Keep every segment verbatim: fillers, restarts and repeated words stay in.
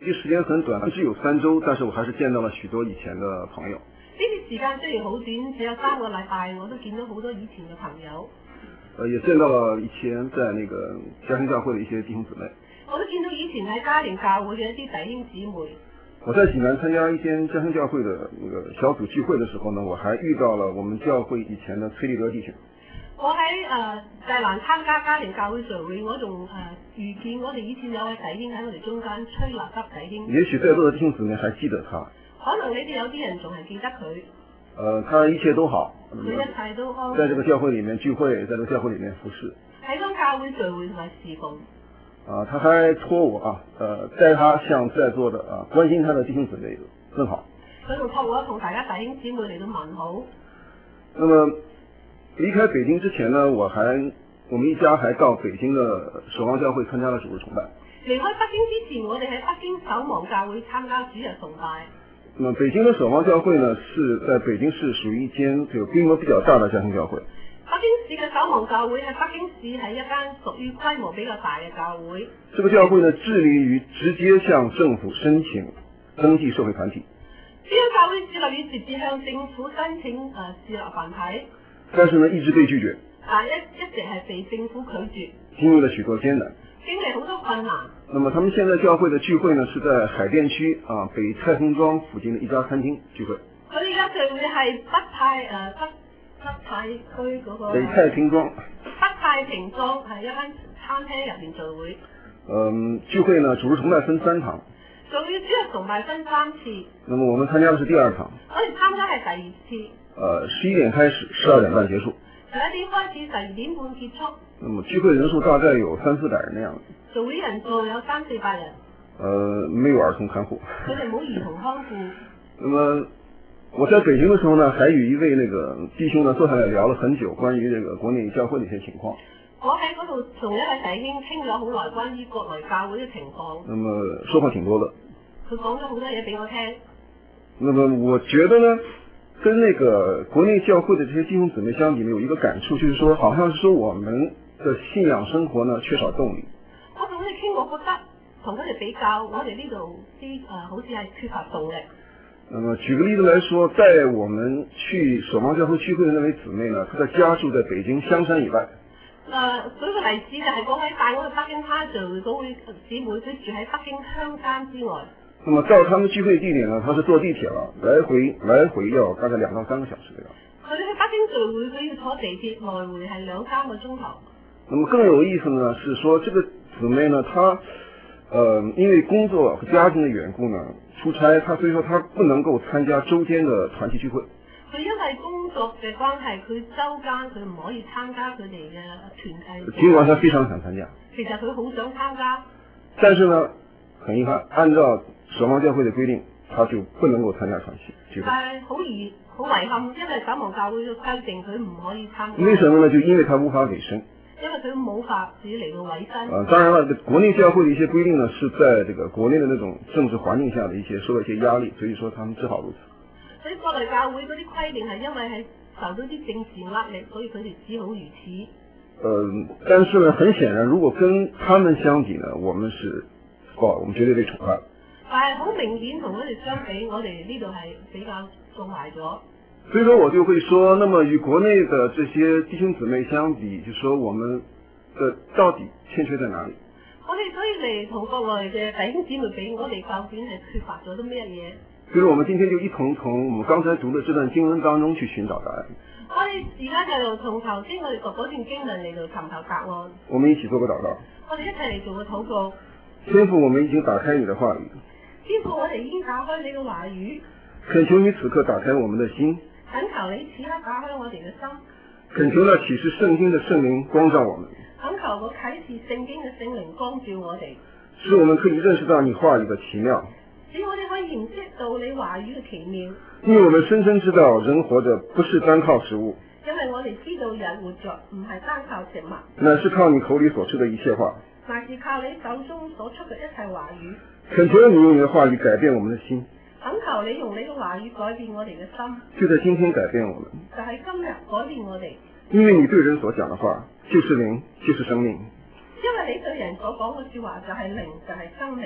期時間很短，只有三周，但是我還是見到了許多以前的朋友。 呢啲時間雖然好短，只有三個禮拜，我都見到好多以前嘅朋友。 呃，也見到了以前在那個家庭教會的一些弟兄姊妹。 我都見到以前喺家庭教會嘅一啲弟兄姊妹。 我在濟南參加一間家庭教會的那個小組聚會的時候呢，我還遇到了我們教會以前的崔立德弟兄。 我喺誒濟南參加家庭教會聚會，我仲誒遇見我哋以前有位弟兄喺我哋中間，崔立德弟兄。 也許在座的弟兄姊妹還記得他。 可能你哋有啲人仲係記得佢。 呃，他一切都好。 佢一切都安。 在這個教會裡面聚會，在這個教會裡面服侍。 喺當教會聚會同埋侍奉。 啊，他還托我啊，呃，帶他向在座的啊關心他的弟兄姊妹問好。 佢仲託我同大家弟兄姊妹嚟到問好。 那麼離開北京之前呢，我還我們一家還到北京的守望教會參加了主日崇拜。 離開北京之前，我哋喺北京守望教會參加主日崇拜。 那麼北京的守望教會呢，是在北京市屬於一間這個規模比較大的家庭教會。 北京市嘅守望教會喺北京市係一間屬於規模比較大嘅教會。 這個教會呢，致力於直接向政府申請登記社會團體。 呢個教會致力於直接向政府申請誒設立團體。 但是呢，一直被拒絕。 啊，一一直係被政府拒絕。 經歷了許多艱難。 經歷好多困難。 那麼他們現在教會的聚會呢，是在海淀區啊北太平莊附近的一家餐廳聚會。 佢哋而家聚會係北太誒、呃、北北太區嗰個。 北太平莊。 北太平莊係一間餐廳入邊聚會。 嗯，聚會呢，主日崇拜分三場。 聚會主日崇拜分三次。 那麼我們參加的是第二場。 我哋參加係第二次。 呃，十一點開始，十二點半結束。 十一點開始，十二點半結束。 那麼聚會人數大概有三四百人那樣。 聚會人數有三四百人。 呃，沒有兒童看護。 佢哋冇兒童看護。 那麼我在北京的時候呢，還與一位那個弟兄呢坐下來聊了很久關於這個國內教會的一些情況。 我喺嗰度同一位弟兄傾咗好耐關於國內教會嘅情況。 那麼說話挺多的。 佢講咗好多嘢俾我聽。 那麼我覺得呢，跟那個國內教會的這些弟兄姊妹相比呢，有一個感觸，就是說，好像是說我們的信仰生活呢缺少動力。 我同佢哋傾過，覺得同佢哋比較，我哋呢度啲誒好似係缺乏動力。 那麼舉個例子來說，帶我們去守望教會聚會的那位姊妹呢，她的家住在北京香山以外。 誒、呃，舉個例子就係講喺帶我去北京參聚會嗰位姊妹，佢住喺北京香山之外。 那麼到他們聚會地點呢，他是坐地鐵了，來回來回要大概兩到三個小時這樣。 佢哋去北京聚會，佢要坐地鐵來回係兩三個鐘頭。 那麼更有意思呢，是說這個姊妹呢，她，呃，因為工作和家庭的緣故呢，出差，她所以說她不能夠參加周間的團體聚會。 佢因為工作嘅關係，佢周間佢唔可以參加佢哋嘅團體。 儘管她非常想參加。 其實佢好想參加。 但是呢，很遺憾，按照守望教會的規定，他就不能夠參加團體聚會。 係好遺好遺憾，因為守望教會嘅規定，佢唔可以參加。 為什麼呢？就因為他無法委身。 因為佢冇法子嚟到委身。 啊，當然了，國內教會的一些規定呢，是在這個國內的那種政治環境下的一些受到一些壓力，所以說他們只好如此。 所以國內教會嗰啲規定係因為係受到啲政治壓力，所以佢哋只好如此。 呃，但是呢，很顯然，如果跟他們相比呢，我們是，哇，我們絕對被寵壞。 但係好明顯同佢哋相比，我哋呢度係比較縱壞咗。 所以說我就會說，那麼與國內的這些弟兄姊妹相比，就說我們的到底欠缺在哪裡？ 我哋所以嚟同國內嘅弟兄姊妹比，我哋究竟係缺乏咗啲咩嘢？ 所以我們今天就一同從我們剛才讀的這段經文當中去尋找答案。 我哋而家就從頭先我哋讀嗰段經文嚟到尋求答案。 我們一起做個禱告。 我哋一齊嚟做個禱告。 天父，我們已經打開你的話語。 天父，我哋已經打開你嘅話語。 懇求你此刻打開我們的心。 懇求你此刻打開我哋嘅心。 懇求那啟示聖經的聖靈光照我們。 懇求個啟示聖經嘅聖靈光照我哋。 使我們可以認識到你話語的奇妙。 使我哋可以認識到你話語嘅奇妙。 因為我們深深知道人活着不是單靠食物。 因為我哋知道人活着唔係單靠食物。 乃是靠你口裏所出的一切話。 乃是靠你手中所出嘅一切話語。 懇求你用你的話語改變我們的心。 懇求你用你嘅話語改變我哋嘅心。 就在今天改變我們。 就喺今日改變我哋。 因為你對人所講的話就是靈，就是生命。 因為你對人所講嘅說話就係靈，就係生命。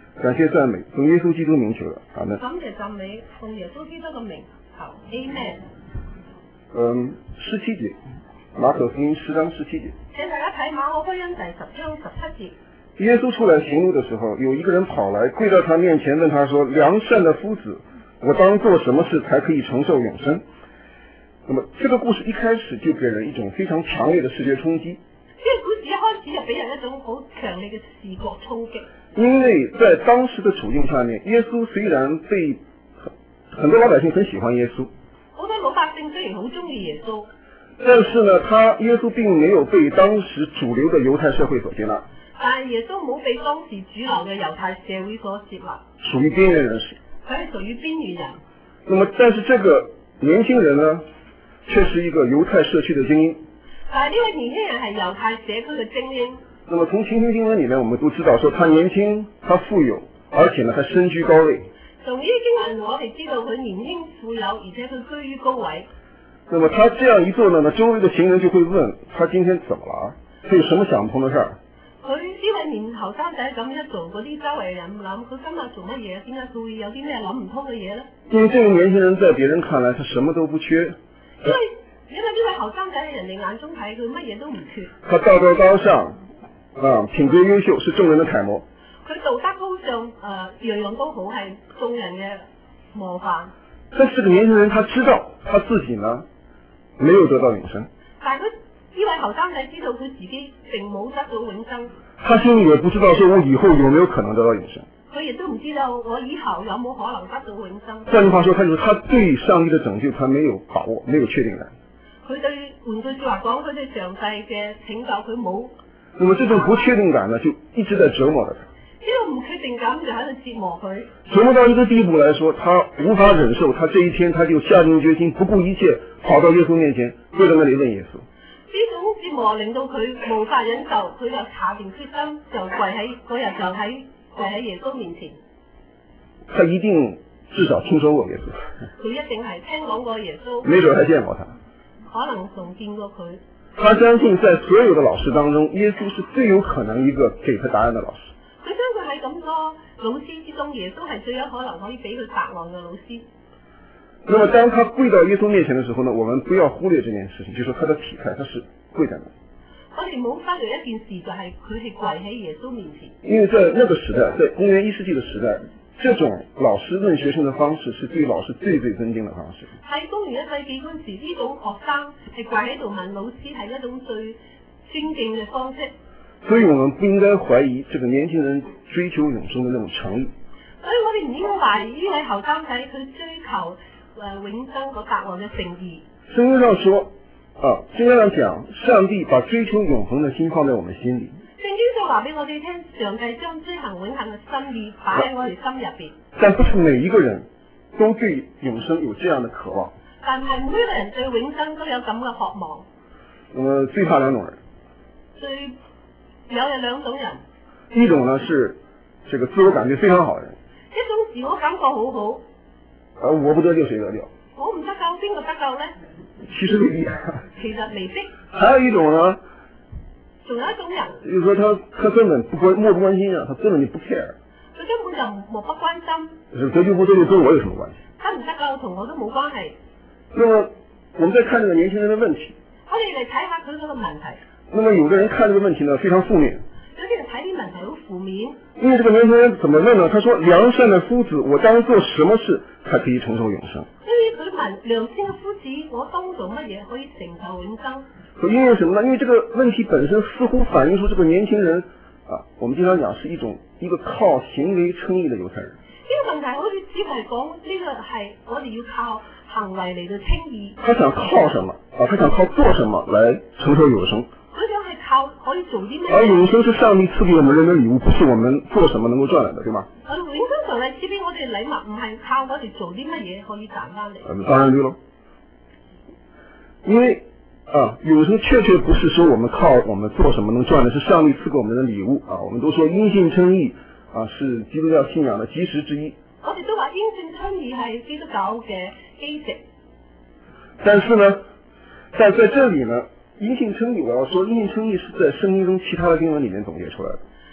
感谢赞美，奉耶穌基督名求的，阿門。 感謝讚美，奉耶穌基督嘅名求 ，Amen。 嗯，十七節，馬可福音十章十七節。 請大家睇馬可福音第十章十七節。 耶穌出來行路的時候，有一個人跑來跪到他面前，問他說：良善的夫子，我當做什麼事才可以承受永生？那麼這個故事一開始就給人一種非常強烈的視覺衝擊。 呢個故事一開始就俾人一種好強烈嘅視覺衝擊。 因為在當時的處境下面，耶穌雖然被很多老百姓很喜歡耶穌， 好多老百姓雖然好中意耶穌， 但是呢，他耶穌並沒有被當時主流的猶太社會所接納。 但係耶穌冇被當時主流嘅猶太社會所接納， 屬於邊緣人士。 佢係屬於邊緣人。 那麼，但是這個年輕人呢，卻是一個猶太社區的精英。 但係呢位年輕人係猶太社區嘅精英。 那麼從情形經文裡面，我們都知道說他年輕，他富有，而且呢，他身居高位。 從呢啲經文我哋知道佢年輕富有，而且佢居於高位。 那麼他這樣一做呢，那周圍的行人就會問他今天怎麼了？他有什麼想不通的事兒？ 佢呢位年後生仔咁一做，嗰啲周圍人諗佢今日做乜嘢？點解佢會有啲咩諗唔通嘅嘢咧？ 因為這個年輕人在別人看來，他什麼都不缺。 因為因為呢位後生仔喺人哋眼中睇佢乜嘢都唔缺。 他道德高尚，啊，品格優秀，是眾人的楷模。 佢道德高尚，誒、呃，樣樣都好，係眾人嘅模範。 但是這個年輕人，他知道他自己呢，沒有得到永生。 但係佢呢位後生仔知道佢自己並冇得到永生。 他心裏也不知道說我以後有沒有可能得到永生。 佢亦都唔知道我以後有冇可能得到永生。 換句話說，他就是他對上帝的拯救，他沒有把握，沒有確定感。 佢對換句說話講，佢對上帝嘅拯救佢冇。 那麼這種不確定感呢，就一直在折磨着他。 呢個唔確定感就喺度折磨佢。 折磨到一個地步來說，他無法忍受，他這一天他就下定決心，不顧一切跑到耶穌面前，跪在那裏問耶穌。 呢種折磨令到佢無法忍受，佢就下定決心就跪喺嗰日就喺跪喺耶穌面前。 他一定至少聽說過耶穌。 佢一定係聽講過耶穌。 沒準還見過他。 可能仲見過佢。 他相信在所有的老師當中，耶穌是最有可能一個給他答案的老師。 佢相信喺咁多老師之中，耶穌係最有可能可以俾佢答案嘅老師。 那麼當他跪到耶穌面前的時候呢，我們不要忽略這件事情，就是他的體態，他是跪在那。 我哋冇忽略一件事，就係佢係跪喺耶穌面前。因為在那個時代，在公元一世紀的時代，這種老師問學生的方式是對老師最最尊敬的方式。 喺公元一世紀嗰時，呢種學生係跪喺度問老師，係一種最尊敬嘅方式。 所以我們不應該懷疑這個年輕人追求永生的那種誠意。 所以我哋唔應該懷疑呢位後生仔佢追求誒、呃、永生個答案嘅誠意。 聖經上說，啊，聖經上講，上帝把追求永恒的心放在我們心裏。 聖經上話俾我哋聽，上帝將追行永恒嘅心意擺喺我哋心入邊。 但不是每一個人都對永生有這樣的渴望。 但係每個人對永生都有咁嘅渴望。 那麼最怕兩種人。 最有有兩種人。 一種呢是這個自我感覺非常好的人。 一種自我感覺好好。 啊，我不得救誰得救？ 我唔得救，邊個得救咧？ 其實未必。 其實未必。 還有一種呢？ 仲有一種人。 就是說他他根本不關漠不關心啊，他根本就不 care。 佢根本就漠不關心。 就是得救不得救跟我有什麼關係？ 得唔得救同我都冇關係。 那麼我們再看這個年輕人的問題。 我哋嚟睇下佢嗰個問題。 那麼有的人看這個問題呢非常負面。 有啲人睇啲問題好負面。 因為這個年輕人怎麼問呢？他說：良善的夫子，我當做什麼事才可以承受永生？ 所以佢問良善嘅夫子，我當做乜嘢可以承受永生？ 因為什麼呢？因為這個問題本身似乎反映出這個年輕人啊，我們經常講是一種一個靠行為稱義的猶太人。 呢個問題好似只係講呢個係我哋要靠行為嚟到稱義。 他想靠什麼啊？他想靠做什麼來承受永生？ 佢想係靠可以做啲咩？ 而永生是上帝賜給我們人的禮物，不是我們做什麼能夠賺來的，對嗎？ 而永生上帝賜俾我哋禮物，唔係靠我哋做啲乜嘢可以賺翻嚟。 嗯，當然對咯。因為啊，永生確確不是說我們靠我們做什麼能賺的，是上帝賜給我們的禮物啊。我們都說因信稱義啊，是基督教信仰的基石之一。 我哋都話因信稱義係基督教嘅基石。 但是呢，但在這裏呢，因信稱義，我要說因信稱義是在聖經中其他的經文裏面總結出來的。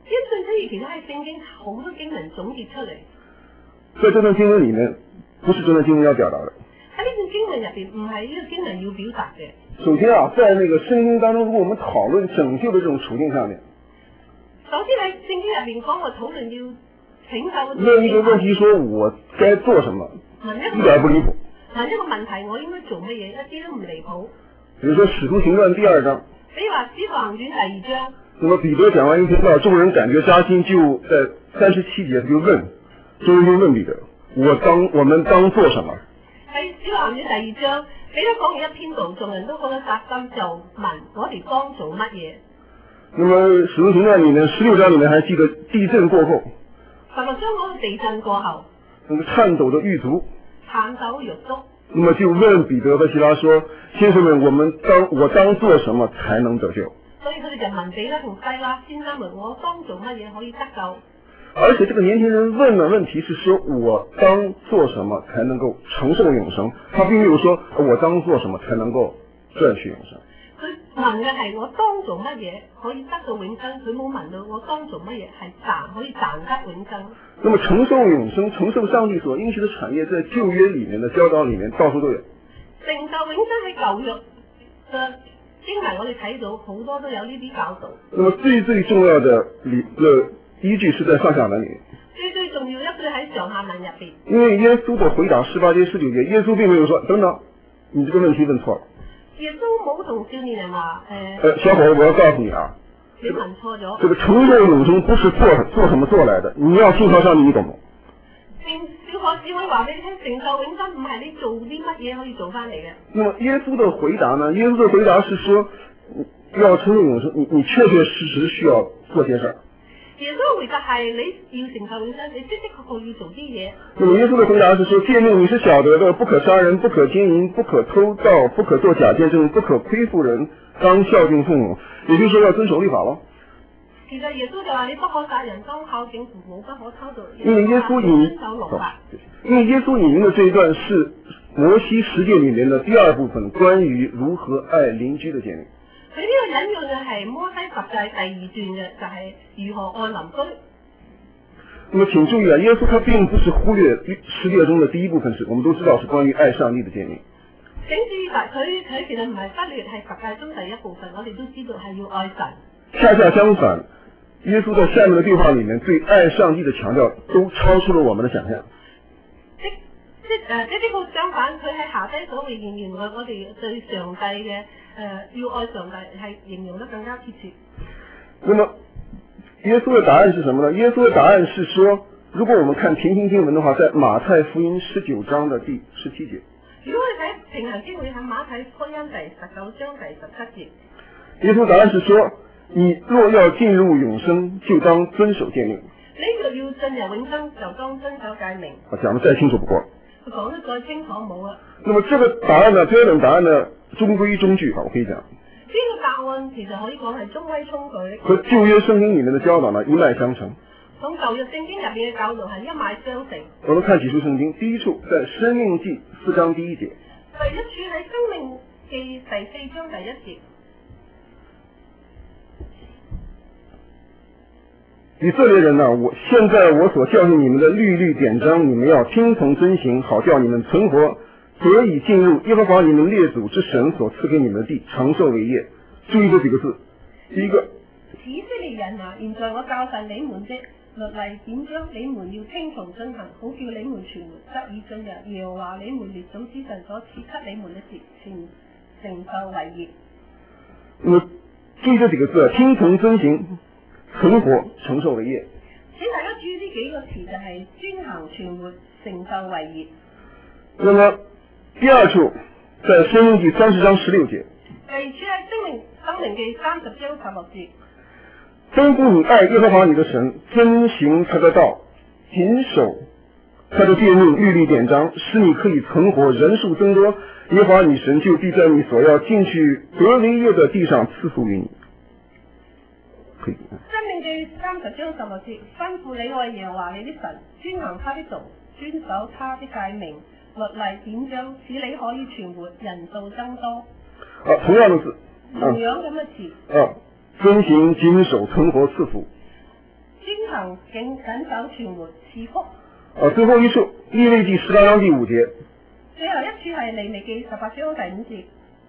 因信稱義其實係聖經好多經文總結出嚟。 在這段經文裡面，不是這段經文要表達的。 喺呢段經文入邊，唔係呢個經文要表達嘅。 首先啊，在那個聖經當中，如果我們討論拯救的這種處境上面， 首先喺聖經入邊講我討論要拯救嘅。 問一個問題，說我該做什麼，一點不離譜。 問一個問題，我應該做乜嘢，一啲都唔離譜。 比如說《使徒行傳》第二章。 比如話《使徒行傳》第二章。 那麼彼得講完一篇道，眾人感覺扎心，就在三十七節就問，眾人就問彼得：我當我們當做什麼？ 喺《使徒行傳》第二章，彼得講完一篇道，眾人都覺得扎心，就問我哋當做乜嘢？ 那麼《使徒行傳》裡面十六章裡面還記得地震過後。 十六章講到地震過後。 那個顫抖的獄卒。 顫抖獄卒。 那麼就問彼得和希拉說：先生們，我們當我當做什麼才能得救？ 所以佢哋就問彼得同西拉先生們：我當做乜嘢可以得救？ 而且這個年輕人問的問題是說：我當做什麼才能夠承受永生？他並沒有說我當做什麼才能夠賺取永生。 佢問嘅係我當做乜嘢可以得到永生？佢冇問到我當做乜嘢係賺可以賺得永生。那麼承受永生、承受上帝所應許的產業，在舊約裡面的教導裡面，到處都有。 承受永生喺舊約嘅經文，我哋睇到好多都有呢啲教導。 那麼最最重要的理嘅依據是在上下文裡面。 最最重要一句喺上下文入邊。 因為耶穌的回答十八節、十九節，耶穌並沒有說等等，你這個問題問錯了。 耶穌冇同少年人話誒。 呃，小伙子，我要告訴你啊。 你問錯咗。 這個承受永生不是做做什麼做來的，你要信靠上帝，你懂嗎？ 小伙子可以話俾你聽，承受永生唔係你做啲乜嘢可以做翻嚟嘅。 那麼耶穌的回答呢？耶穌的回答是說，要承受永生，你你確確實實需要做些事。 耶穌嘅回答係你要承受永生，你的的確確要做啲嘢。 那麼耶穌的回答是說，誡命你是曉得的，不可殺人，不可姦淫，不可偷盜，不可作假見證，不可虧負人，當孝敬父母。也就是說要遵守律法咯。 其實耶穌就話你不可殺人，當孝敬父母，不可偷盜。 因為耶穌引，因為耶穌引用的這一段是摩西十誡裡面的第二部分，關於如何愛鄰居的誡命。 佢呢個引用嘅係摩西十誡第二段嘅，就係、是、如何愛鄰居。 那麼請注意啊，耶穌他並不是忽略十誡中的第一部分是，我們都知道是關於愛上帝的誡命。 請注意，佢佢其實唔係忽略係十誡中第一部分，我哋都知道係要愛神。恰恰相反，耶穌在下面的對話裡面對愛上帝的強調都超出了我們的想象。即即誒， 即係呢個相反，佢喺下低所謂形容我我哋對上帝嘅誒、呃、要愛上帝係形容得更加貼切。 那麼耶穌的答案是什麼呢？耶穌的答案是說，如果我們看平行經文的話，在馬太福音十九章的第十七節。 如果你睇平行經文，喺馬太福音第十九章第十七節。 耶穌答案是說，你若要進入永生，就當遵守誡命。 你若要進入永生，就當遵守誡命。 我講得再清楚不過。 佢講得再清楚冇啦。 那麼這個答案呢，標準答案呢，中規中矩啊，我可以講。呢個答案其實可以講係中規中矩。 和舊約聖經裡面的教導呢，一脈相承。 同舊約聖經入邊嘅教導係一脈相承。 我們看幾處聖經，第一處在申命記四章第一節。 第一處喺申命記第四章第一節。 以色列人呢、啊，我現在我所教訓你們的律例典章，你們要聽從遵行，好叫你們存活，得以進入耶和華你們列祖之神所賜給你們的地，長壽為業。注意這幾個字，第一個。 以色列人啊，現在我教訓你們的律例典章，你們要聽從遵行，好叫你們存活，得以進入耶和華你們列祖之神所賜給你們的地，承承受為業。 那麼注意這幾個字，聽從遵行。存活承受為業。 請大家注意呢幾個詞，就係遵行存活承受為業。 那麼第二處在申命記三十章十六節。 第二處喺申命申命記三十章十六節。 吩咐你愛耶和華你的神，遵行他的道，謹守他的誡命律例典章，使你可以存活，人數增多，耶和華你神就必在你所要進去得為業的地上賜福於你。可以。 申命記三十章十六節，吩咐你愛耶和華你的神，遵行他的道，遵守他的誡命、律例典章，使你可以存活，人數增多。 啊，同樣的字。 同樣咁嘅詞。 啊，遵行、謹守、存活、賜福。 行謹謹守傳活賜福。 呃，最后一处利未记十八章第五节， 最後一處係利未記十八章第五節。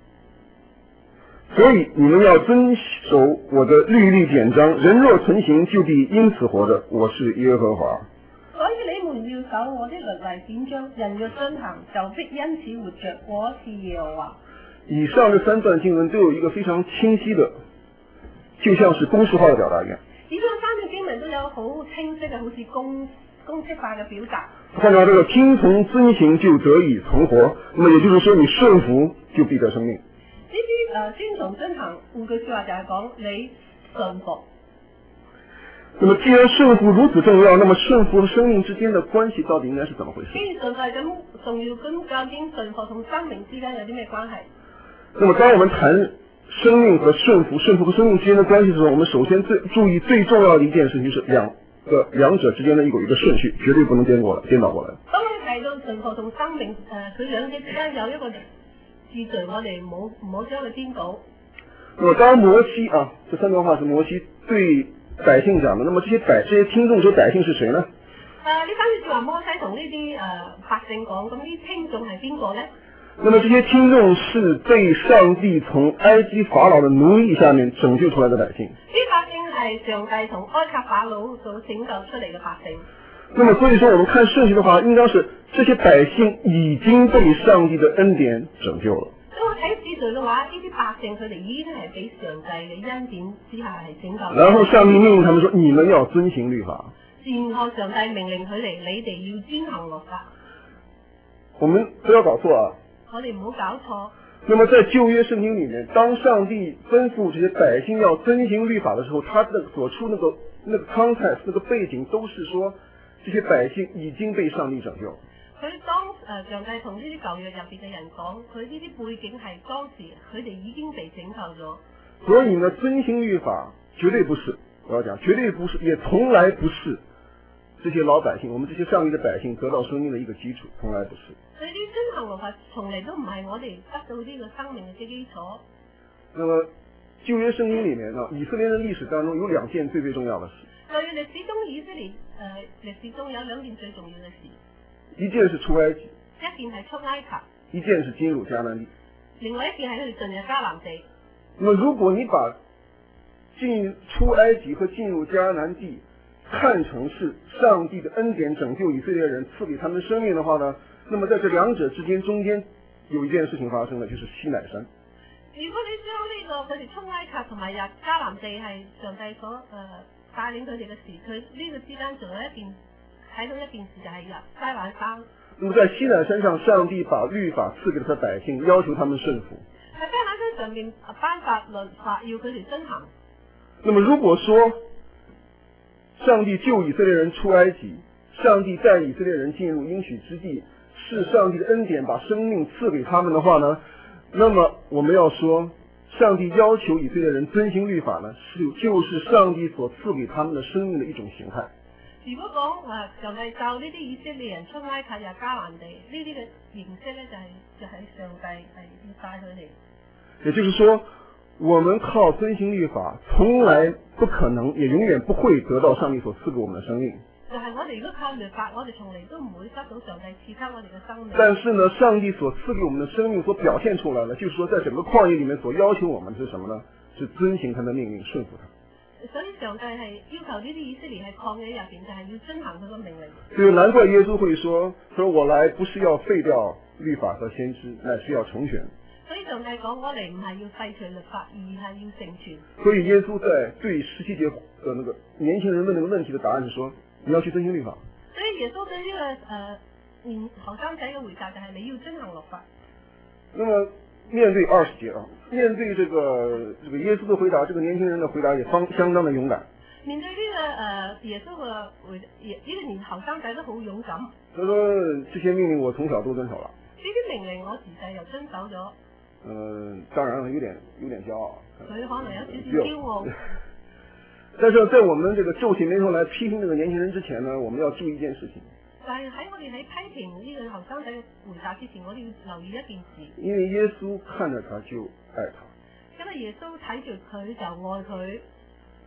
所以你们要遵守我的律例典章，人若存行，就必因此活着。我是耶和华。 所以你們要守我的律例典章，人若遵行，就必因此活着。我是耶和華。 以上这三段经文都有一个非常清晰的，就像是公式化的表达一样。 以上三段經文都有好清晰嘅，好似公公式化嘅表達。 看到这个听从遵行就得以存活，那么也就是说你顺服就必得生命。 呢啲誒遵從遵行，換句説話就係講你順服。 那麼既然順服如此重要，那麼順服和生命之間的關係到底應該是怎麼回事？ 既然順服係咁重要，咁究竟順服同生命之間有啲咩關係？ 那麼當我們談生命和順服、順服和生命之間的關係的時候，我們首先最注意最重要的一件事情就是兩個兩者之間的有一個順序，絕對不能顛過來、顛倒過來。 當你提到順服同生命，誒佢兩者之間有一個秩序，我哋唔好唔好將佢顛倒。 那麼當摩西啊，這三段話是摩西對百姓講的，那麼這些百這些聽眾這些百姓是誰呢？ 誒呢番説話摩西同呢啲誒百姓講，咁呢聽眾係邊個呢？ 那麼這些聽眾是被上帝從埃及法老的奴役下面拯救出來的百姓。 呢百姓係上帝從埃及法老所拯救出嚟嘅百姓。 那麼所以說我們看順序的話，應當是這些百姓已經被上帝的恩典拯救了。 咁我睇次序嘅話，呢啲百姓佢哋已經係俾上帝嘅恩典之下係拯救。 然後上帝命令他們說：你們要遵行律法。 然後上帝命令佢哋，你哋要遵行律法。 我們不要搞錯啊！ 我哋唔好搞錯。 那麼在舊約聖經裡面，當上帝吩咐這些百姓要遵行律法的時候，他的所出那個那個 context 那個背景都是說，這些百姓已經被上帝拯救。 佢當誒、呃、上帝同呢啲舊約入邊嘅人講，佢呢啲背景係當時佢哋已經被拯救咗。 所以呢，遵行律法絕對不是，我要講絕對不是，也從來不是這些老百姓，我們這些上帝的百姓得到生命的一個基礎，從來不是。 所以呢遵行律法從嚟都唔係我哋得到呢個生命嘅基礎。 那麼舊約聖經裡面呢，以色列的歷史當中有兩件最最重要的事。 舊約歷史中以色列誒、呃、歷史中有兩件最重要嘅事。 一件是出埃及， 一件係出埃及， 一件是進入迦南地。 另外一件係佢哋進入迦南地。 那麼如果你把進出埃及和進入迦南地看成是上帝的恩典拯救以色列人賜給他們生命的話呢，那麼在這兩者之間中間有一件事情發生了，就是西乃山。 如果你將呢、這個佢哋出埃及同埋入迦南地係上帝所誒、呃、帶領佢哋嘅事，佢呢個之間仲有一件睇到一件事就係入西乃山。 那麼在西乃山上，上帝把律法賜給他的百姓，要求他們順服。 喺西乃山上面頒發律法，要佢哋遵行。 那麼如果說上帝救以色列人出埃及，上帝帶以色列人進入應許之地，是上帝的恩典把生命賜給他們的話呢，那麼我們要說，上帝要求以色列人遵行律法呢，是就是上帝所賜給他們的生命的一種形態。 如果講誒上帝教呢啲以色列人出埃及入迦南地，呢啲嘅形式咧就係、是、就係、是、上帝係要帶佢哋。 也就是說，我們靠遵行律法，從來不可能，也永遠不會得到上帝所賜給我們的生命。 就係我哋如果靠律法，我哋從嚟都唔會得到上帝賜給我哋嘅生命。 但是呢，上帝所賜給我們的生命所表現出來了，就是說，在整個曠野裡面所要求我們是什麼呢？是遵行他的命令，順服他。 所以上帝係要求呢啲以色列喺曠野入邊，就係要遵行佢個命令。 所以難怪耶穌會說：說我來不是要廢掉律法和先知，乃是要成全。 所以上帝講：我嚟唔係要廢除律法，而係要成全。 所以耶穌在對十七節的那個年輕人問那個問題的答案是說：你要去遵行律法。 所以耶穌對呢、這個誒年後生仔嘅回答就係你要遵行律法。 那麼面對二十節啊，面對這個這個耶穌的回答，這個年輕人的回答也方相當的勇敢。 面對呢、這個誒、呃、耶穌嘅回答，呢、這個年後生仔都好勇敢。 他說：這些命令我從小都遵守了。 呢啲命令我自細又遵守咗。 嗯、呃，當然有點有點驕傲。 佢可能有少少驕傲。 但是在我們這個皺起眉頭來批評這個年輕人之前呢，我們要注意一件事情。 但係喺我哋喺批評呢個後生仔嘅回答之前，我哋要留意一件事。 因為耶穌看着他就愛他。 因為耶穌睇住佢就愛佢。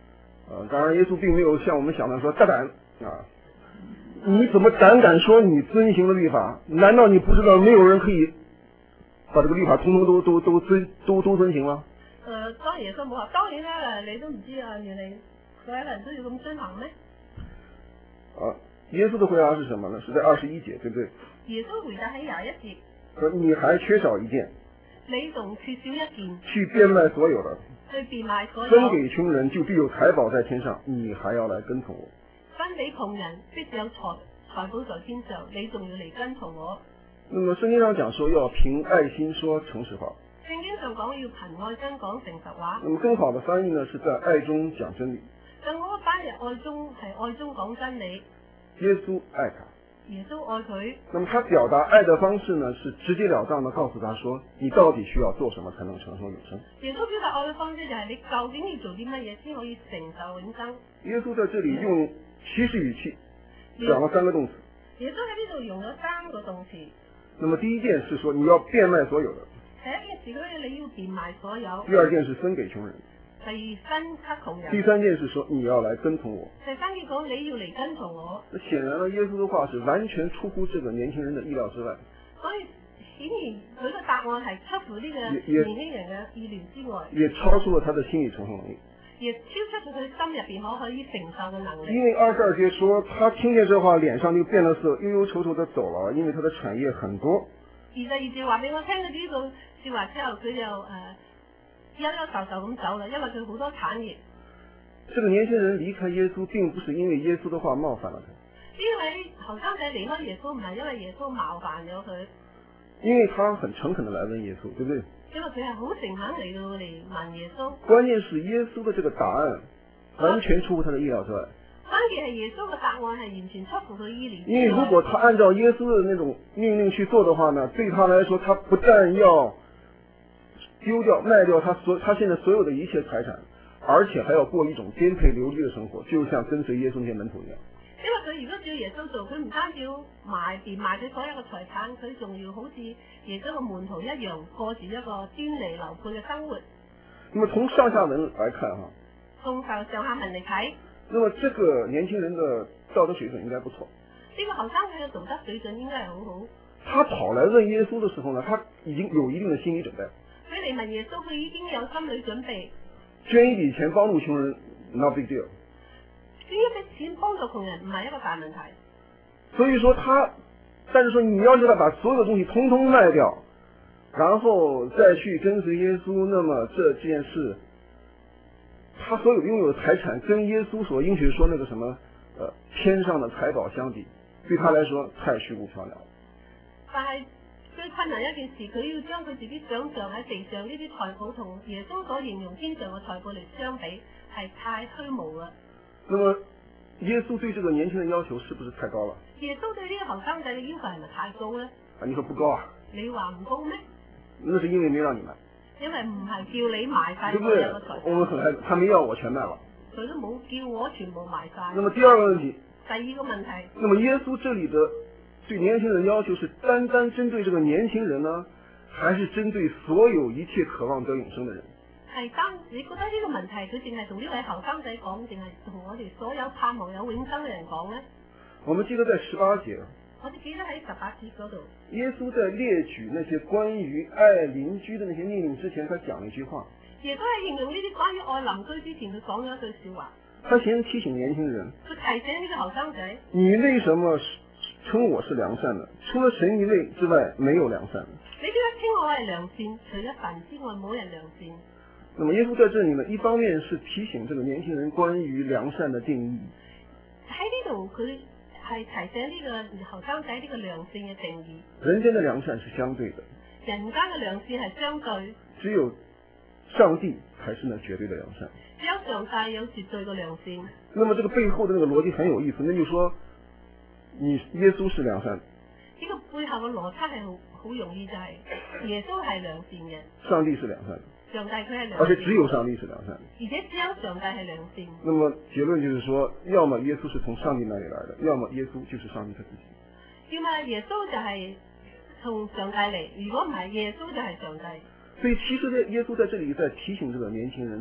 呃，当然耶稣并没有像我们想的说大胆啊，你怎么胆敢说你遵行了律法？难道你不知道没有人可以把这个律法通通都都都遵都都遵行吗？ 誒，當然耶穌冇話，當然啦，你都唔知啊，原來所有人都要咁遵行咩？ 啊，耶穌的回答是什麼呢？是在二十一節，對不對？ 耶穌回答喺廿一節， 說你還缺少一件， 你仲缺少一件， 去變賣所有的， 去變賣所有， 分給窮人，就必有財寶在天上，你還要來跟從我。 分俾窮人，必有財財寶在天上，你仲要嚟跟從我。 那麼聖經上講說要憑愛心說誠實話。 聖經上講要憑愛心講誠實話。 那麼更好的翻譯呢，是在愛中講真理。 更好嘅翻譯愛中係愛中講真理。 耶穌愛他。 耶穌愛佢。 那麼他表達愛的方式呢，是直截了當的告訴他說，你到底需要做什麼才能承受永生。 耶穌表達愛嘅方式就係你究竟要做啲乜嘢先可以承受永生。 耶穌在這裡用祈使語氣講了三個動詞。 耶穌喺呢度用咗三個動詞。 那麼第一件是說你要變賣所有的。 第一件事佢你要變賣所有。 第二件是分給窮人。 第二分給窮人。 第三件是說你要來跟從我。 第三件講你要嚟跟從我。 顯然呢，耶穌的話是完全出乎這個年輕人的意料之外。 所以顯然佢個答案係出乎呢個年輕人嘅意料之外。 也超出了他的心理承受能力。 也超出咗佢心入邊可可以承受嘅能力。 因為二十二節說，他聽見這話，臉上就變了色，憂憂愁愁地走了，因為他的產業很多。 二十二節話俾我聽到呢個說話之後，佢就誒憂憂愁愁咁走啦，因為佢好多產業。 這個年輕人離開耶穌，並不是因為耶穌的話冒犯了他。 呢位後生仔離開耶穌唔係因為耶穌冒犯咗佢， 因為他很誠懇地來問耶穌，對不對？ 因為佢係好誠懇嚟到嚟問耶穌。 關鍵是耶穌的這個答案完全出乎他的意料之外。 關鍵係耶穌嘅答案係完全出乎佢意料之外。 因為如果他按照耶穌的那種命令去做的話呢，對他來說，他不但要丟掉賣掉他所他現在所有的一切財產，而且還要過一種顛沛流離的生活，就像跟隨耶穌那些門徒一樣。 因為佢如果照耶穌做，佢唔單止要賣變賣佢所有嘅財產，佢仲要好似耶穌嘅門徒一樣過住一個端離流配嘅生活。 那麼從上下文來看哈， 從上上下文嚟睇， 那麼這個年輕人的道德水準應該不錯。 呢個後生仔嘅道德水準應該係好好。 他跑來問耶穌的時候呢，他已經有一定的心理準備。 佢嚟問耶穌，佢已經有心理準備。 捐一筆錢幫助窮人 ，not big deal。 捐一筆錢幫助窮人唔係一個大問題。 所以說他，但是說你要是他把所有的東西通通賣掉，然後再去跟隨耶穌，那麼這件事，他所有擁有的財產跟耶穌所應許說那個什麼，呃，天上的財寶相比，對他來說太虛無縹緲。 但係最困難一件事，佢要將佢自己想象喺地上呢啲財寶同耶穌所形容天上嘅財寶嚟相比，係太虛無啦。 那麼耶穌對這個年輕人要求是不是太高了？ 耶穌對呢個後生仔嘅要求係咪太高呢？ 啊，你說不高啊？ 你話唔高咩？ 那是因為沒讓你買。 因為唔係叫你買晒對不對？ 所有嘅財我們很開，他沒要我全賣了。 佢都冇叫我全部賣晒。 那麼第二個問題。 第二個問題。 那麼耶穌這裡的對年輕人要求是單單針對這個年輕人呢，還是針對所有一切渴望得永生的人？ 係單，你覺得呢個問題佢淨係同呢位後生仔講，定係同我哋所有盼望有永生嘅人講呢？ 我們記得在十八節， 我哋記得喺十八節嗰度， 耶穌在列舉那些關於愛鄰居的那些命令之前，他講了一句話。 耶穌喺形容呢啲關於愛鄰居之前，佢講咗一句笑話。 他先提醒年輕人， 佢提醒呢個後生仔， 你為什麼稱我是良善的？除了神一位之外，沒有良善的。 你點解稱我係良善？除咗神之外，冇人良善。 那麼耶穌在這裡呢，一方面是提醒這個年輕人關於良善的定義。 喺呢度佢係提醒呢個後生仔呢個良善嘅定義。 人間的良善是相對的。 人間嘅良善係相對。 只有上帝才是那絕對的良善。 只有上帝有絕對嘅良善。 那麼這個背後的那個邏輯很有意思，那就是說，你耶穌是良善。 呢個背後嘅邏輯係好好容易，就係耶穌係良善嘅。 上帝是良善。 上帝佢係良善。 而且只有上帝是良善。 而且只有上帝係良善。 那麼結論就是說，要麼耶穌是從上帝那裡來的，要麼耶穌就是上帝他自己。 要麼耶穌就係從上帝嚟，如果唔係耶穌就係上帝。 所以其實呢，耶穌在這裡在提醒這個年輕人，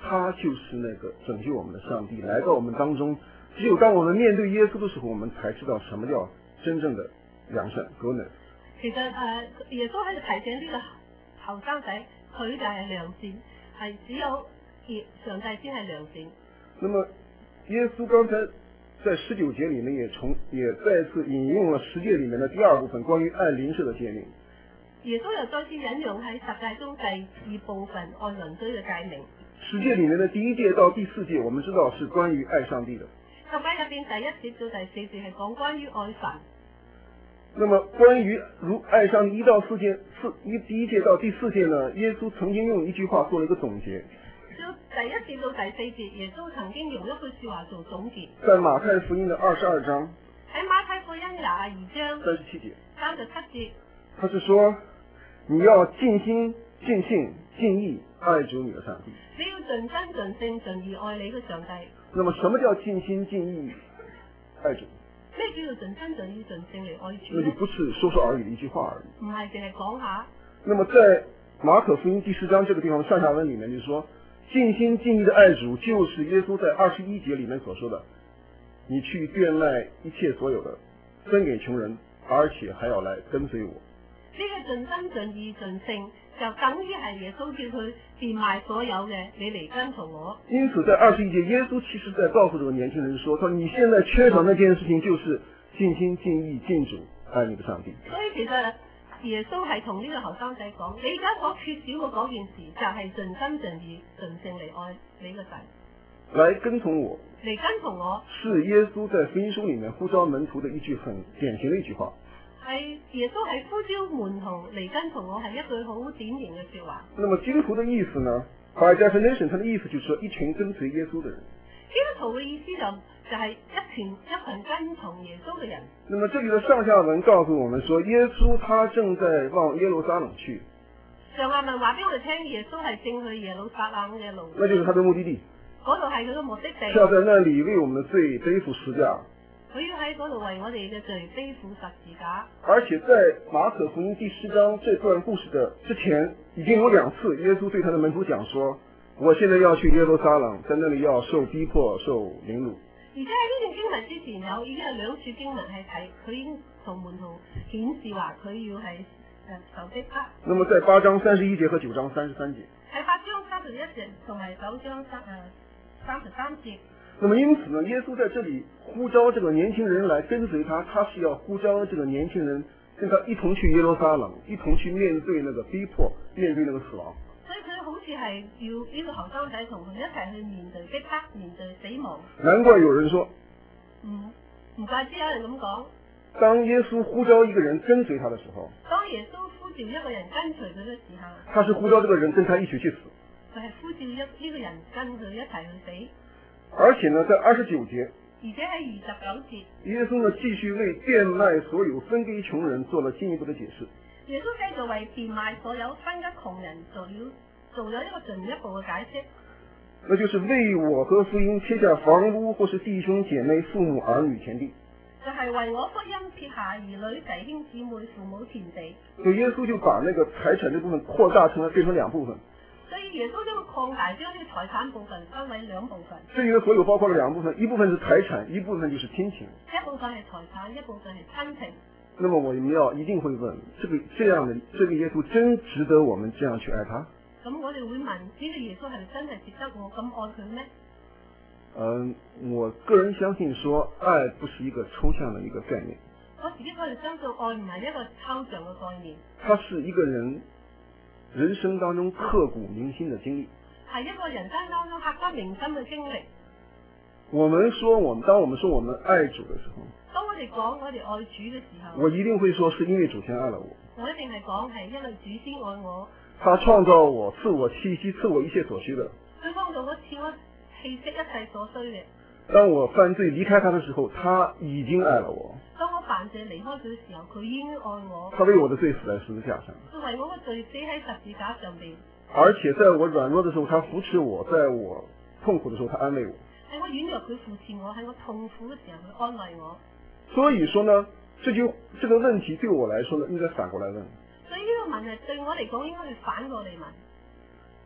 他就是那个拯救我们的上帝，来到我们当中。只有当我们面對耶穌的時候，我們才知道什麼叫真正的良善 goodness。 其實誒、呃，耶穌喺度提醒呢個後生仔，佢就係良善，係只有耶上帝先係良善。 那麼耶穌剛才在十九節裡面也從也再次引用了十誡裡面的第二部分關於愛鄰舍的誡命。 耶穌又再次引用喺十誡中第二部分愛鄰居嘅誡命。 十誡裡面的第一誡到第四誡，我們知道是關於愛上帝的。 十誡入邊第一節到第四節係講關於愛神。 那麼關於如愛上帝一到四誡，四一第一誡到第四誡呢，耶穌曾經用一句話做了一個總結。 就第一節到第四節，耶穌曾經用一句說話做總結。 在馬太福音的二十二章。 喺馬太福音廿二章。 三十七節。 三十七節。 他是說，你要盡心、盡性、盡意愛主你的上帝。 你要盡心、盡性、盡意愛你嘅上帝。 那麼什麼叫盡心盡意愛主？ 咩叫做盡心盡意盡性嚟愛主？ 那就不是說說而已的一句話而已。 唔係淨係講下。 那麼在馬可福音第四章這個地方上下文裡面就說，盡心盡意的愛主，就是耶穌在二十一節裡面所說的，你去變賣一切所有的，分給窮人，而且還要來跟隨我。 呢個盡心盡意盡性，就等於係耶穌叫佢變賣所有嘅，你嚟跟從我。因此，在二十一節，耶穌其實在告訴這個年輕人說：，他說你現在缺少那件事情，就是盡心盡意盡主愛你的上帝。所以其實耶穌係同呢個後生仔講：，你而家所缺少嘅嗰件事，就係盡心盡意盡性嚟愛你個神。來跟從我。嚟跟從我。是耶穌在福音書裡面呼召門徒的一句很典型的一句話。係耶穌係呼召門徒嚟跟從我，係一句好典型嘅說話。那麼基督徒的意思呢 ？By definition，它的意思就是說一群跟隨耶穌的人。基督徒嘅意思就就係一群一群跟從耶穌嘅人。那麼這裡的上下文告訴我們說，耶穌他正在往耶路撒冷去。上下文話俾我哋聽，耶穌係正去耶路撒冷嘅路。那就是他的目的地。嗰度係佢嘅目的地。是要在那裡為我們的罪背負十架。佢要喺嗰度為我哋嘅罪背負十字架。而且在馬可福音第十章這段故事的之前，已經有兩次耶穌對他的門徒講說：我現在要去耶路撒冷，在那裡要受逼迫、受凌辱。而且喺呢段經文之前有已經有兩處經文係睇佢已經同門徒顯示話佢要係誒受逼迫。那麼在八章三十一節和九章三十三節。喺八章三十一節同埋九章三誒三十三節。那麼因此呢，耶穌在這裡呼召這個年輕人來跟隨他，他是要呼召這個年輕人跟他一同去耶路撒冷，一同去面對那個逼迫，面對那個死亡。所以佢好似係要呢個後生仔同佢一齊去面對逼迫，面對死亡。難怪有人說，嗯，唔怪之有人咁講。當耶穌呼召一個人跟隨他的時候，當耶穌呼召一個人跟隨佢嘅時候，他是呼召這個人跟他一起去死。就係呼召一呢個人跟佢一齊去死。而且呢，在二十九節，而且喺二十九節，耶穌呢繼續為變賣所有分給窮人做了進一步的解釋。耶穌繼續為變賣所有分給窮人做了做咗一個進一步嘅解釋。那就是為我和福音撇下房屋或是弟兄姐妹、父母兒女田地。就係為我福音撇下兒女、弟兄姊妹、父母田地。所以耶穌就把那個財產這部分擴大成了變成兩部分。所以耶穌將擴大將呢個財產部分分為兩部分。這個所有包括了兩部分，一部分是財產，一部分就是親情。一部分係財產，一部分係親情。那麼我們要一定會問，這個這樣的這個耶穌真值得我們這樣去愛他？咁我哋會問，呢個耶穌係咪真係值得我咁愛佢咩？嗯，我個人相信說，愛不是一個抽象的一個概念。我自己個人相信，愛唔係一個抽象嘅概念。它是一個人人生當中刻骨銘心的經歷，係一個人生當中刻骨銘心嘅經歷。我們說我們，當我們說我們愛主的時候，當我哋講我哋愛主嘅時候，我一定會說是因為主先愛了我。我一定係講係因為主先愛我。他創造我，賜我氣息，賜我一切所需的。佢創造我，賜我氣息，一切所需嘅。當我犯罪離開他的時候，他已經愛了我。當我犯罪離開佢嘅時候，佢已經愛我。他為我的罪死在十字架上。佢為我嘅罪死喺十字架上邊。而且在我軟弱的時候，他扶持我；在我痛苦的時候，他安慰我。喺我軟弱，佢扶持我；喺我痛苦嘅時候，佢安慰我。所以說呢，這就這個問題對我來說呢，應該反過來問。所以呢個問題對我嚟講，應該係反過嚟問。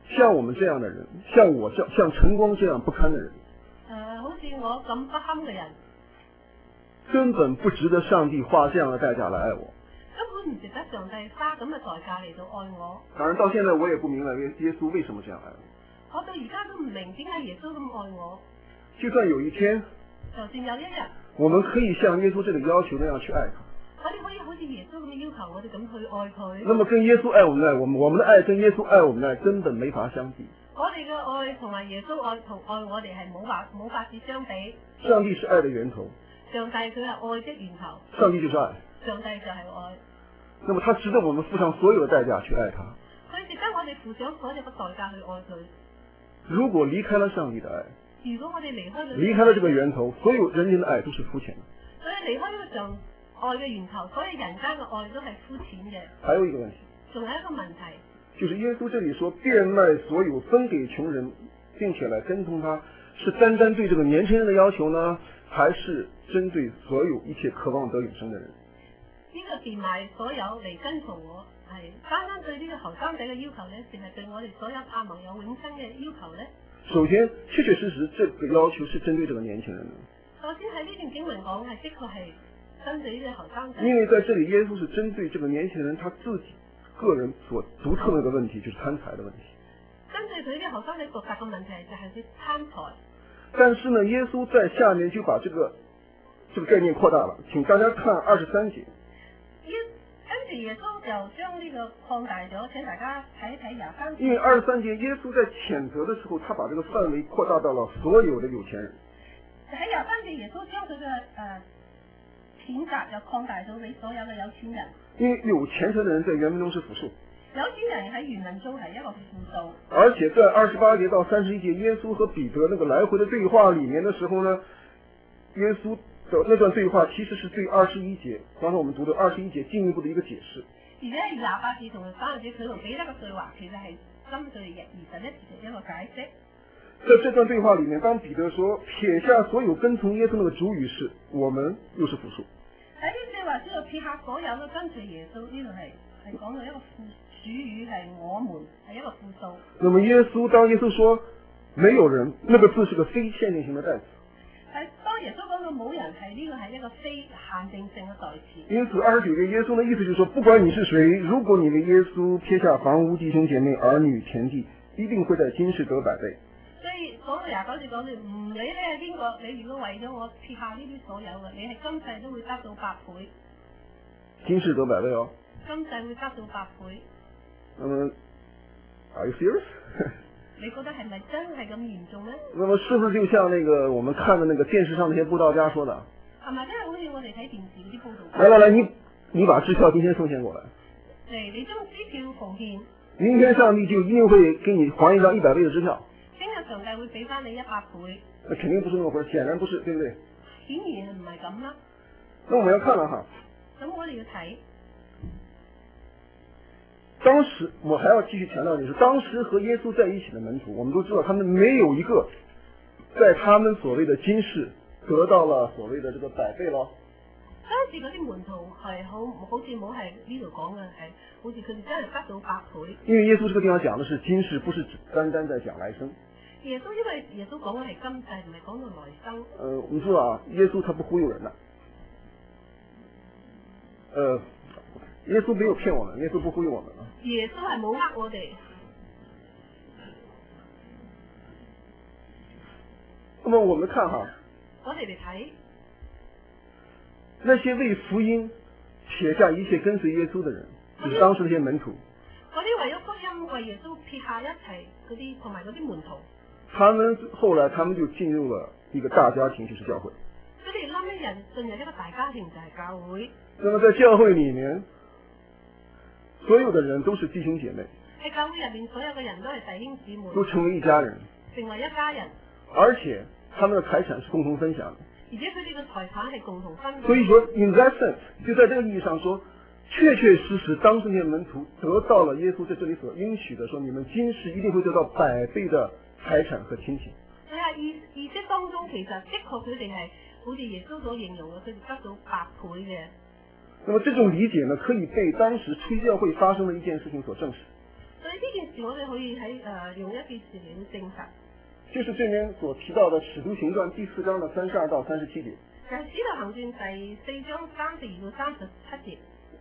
像我们这样的人，像我这像晨光这样不堪的人， 誒、呃，好似我咁不堪嘅人， 根本不值得上帝花這樣的代價來愛我。 根本唔值得上帝花咁嘅代價嚟到愛我。 當然，到現在我也不明白耶耶穌為什麼這樣愛我。 我到而家都唔明點解耶穌咁愛我。 就算有一天， 就算有一日， 我們可以像耶穌這個要求那樣去愛他， 我哋可以好似耶穌咁嘅要求，我哋咁去愛佢。 那麼跟耶穌愛我們的愛，我們我們的愛跟耶穌愛我們的愛根本沒法相比。 我哋嘅愛同埋耶穌愛同愛我哋係冇法冇法子相比。 上帝是愛的源頭， 上帝佢係愛的源頭， 上帝就是愛， 上帝就係愛。 那麼他值得我們付上所有的代價去愛他。 佢值得我哋付上所有嘅代價去愛佢。 如果離開了上帝的愛， 如果我哋離開咗離開了這個源頭，所有人間的愛都是膚淺的。 所以離開呢個上愛嘅源頭，所以人間嘅愛都係膚淺嘅。 還有一個問題， 仲有一個問題， 就是耶穌這裡說變賣所有分給窮人，並且來跟從他，是單單對這個年輕人的要求呢，還是針對所有一切渴望得永生的人？ 呢個變賣所有嚟跟從我，係單單對呢個後生仔嘅要求呢，定係對我哋所有盼望有永生嘅要求呢？ 首先，確確實實，這個要求是針對這個年輕人的。 首先喺呢段經文講係的確係針對呢個後生仔。 因為在這裡，耶穌是針對這個年輕人他自己個人所獨特的一個問題，就是貪財的問題。 針對佢呢個後生仔獨特嘅問題就係佢貪財。 但是呢，耶穌在下面就把這個這個概念擴大了，請大家看二十三節。 跟住耶穌就將呢個擴大咗，請大家睇一睇廿三節。 因為二十三節耶穌在譴責的時候，他把這個範圍擴大到了所有的有錢人。 喺廿三節，耶穌將佢嘅誒譴責又擴大咗俾所有嘅有錢人。 因為有錢神的人在原文中是複數。 有錢人喺原文中係一個複數。 而且在二十八節到三十一節，耶穌和彼得那個來回的對話裡面的時候呢，耶穌的那段對話其實是對二十一節，剛才我們讀的二十一節進一步的一個解釋。 而且係廿八節同三十節佢同彼得嘅對話，其實係針對嘅二十一節嘅一個解釋。 在這段對話裡面，當彼得說撇下所有跟從耶穌那個主語是我們，又是複數。 喺呢句話之後撇下所有嘅跟隨耶穌，呢度係係講到一個副主語係我們，係一個複數。 那麼耶穌當耶穌說沒有人，那個字是個非限定性的代詞。 係當耶穌講到冇人，係呢個係一個非限定性嘅代詞。 因此二十九節耶穌的意思就是說，不管你是誰，如果你為耶穌撇下房屋、弟兄姐妹、兒女、田地，一定會在今世得百倍。 所以講到廿九節講到唔理你係邊個，你如果為咗我撇下呢啲所有嘅，你係今世都會得到百倍。 今世得百倍哦。 今世會得到百倍。 那麼 ，Are you serious？ 你覺得係咪真係咁嚴重呢？ 那麼是不是就像那個我們看的那個電視上那些佈道家說的？ 係咪真係好似我哋睇電視嗰啲報道？ 來來來，你你把支票今天奉獻過來。 嚟，你將支票奉獻。 明天上帝就一定會給你還一張一百倍的支票。 聽日上帝會俾翻你一百倍。 那肯定不是那麼回事，顯然不是，對不對？ 顯然唔係咁啦。 那我們要看了哈。 咁我哋要睇。 當時我還要繼續強調，就是當時和耶穌在一起的門徒，我們都知道他們沒有一個在他們所謂的今世得到了所謂的這個百倍咯。 當時嗰啲門徒係好好似冇係呢度講嘅，係好似佢哋真係得到百倍。因為耶穌這個地方講的是今世，不是只單單在講來生。 耶穌因為耶穌講嘅係今世，唔係講到來生。 呃，我們知道啊，耶穌他不忽悠人的。呃。耶穌沒有騙我們，耶穌不忽悠我們啊。 耶穌係冇呃我哋。 那麼我們看哈， 我哋嚟睇那些為福音撇下一切跟隨耶穌的人，就是當時那些門徒。 嗰啲為咗福音為耶穌撇下一切嗰啲，同埋嗰啲門徒。 他們後來他們就進入了一個大家庭，就是教會。 佢哋冧一人進入一個大家庭，就係教會。 那麼在教會裏面，所有的人都是弟兄姐妹， 喺教會入面所有嘅人都係弟兄姊妹， 都成為一家人， 成為一家人， 而且他們的財產是共同分享的， 而且佢哋嘅財產係共同分享。 所以說 in that sense 就在這個意義上說，確確實實當這些門徒得到了耶穌在這裏所應許的，說你們今世一定會得到百倍的財產和親情。 係啊，意意識當中其實的確佢哋係好似耶穌所形容嘅，佢哋得到百倍嘅。 那麼這種理解呢，可以被當時初教會發生的一件事情所證實。 所以呢件事我哋可以喺誒、呃、用一件事嚟到證實。 就是这边所提到的《使徒行传》第四章的三十二到三十七节。 就係《使徒行傳》第四章三十二到三十七節。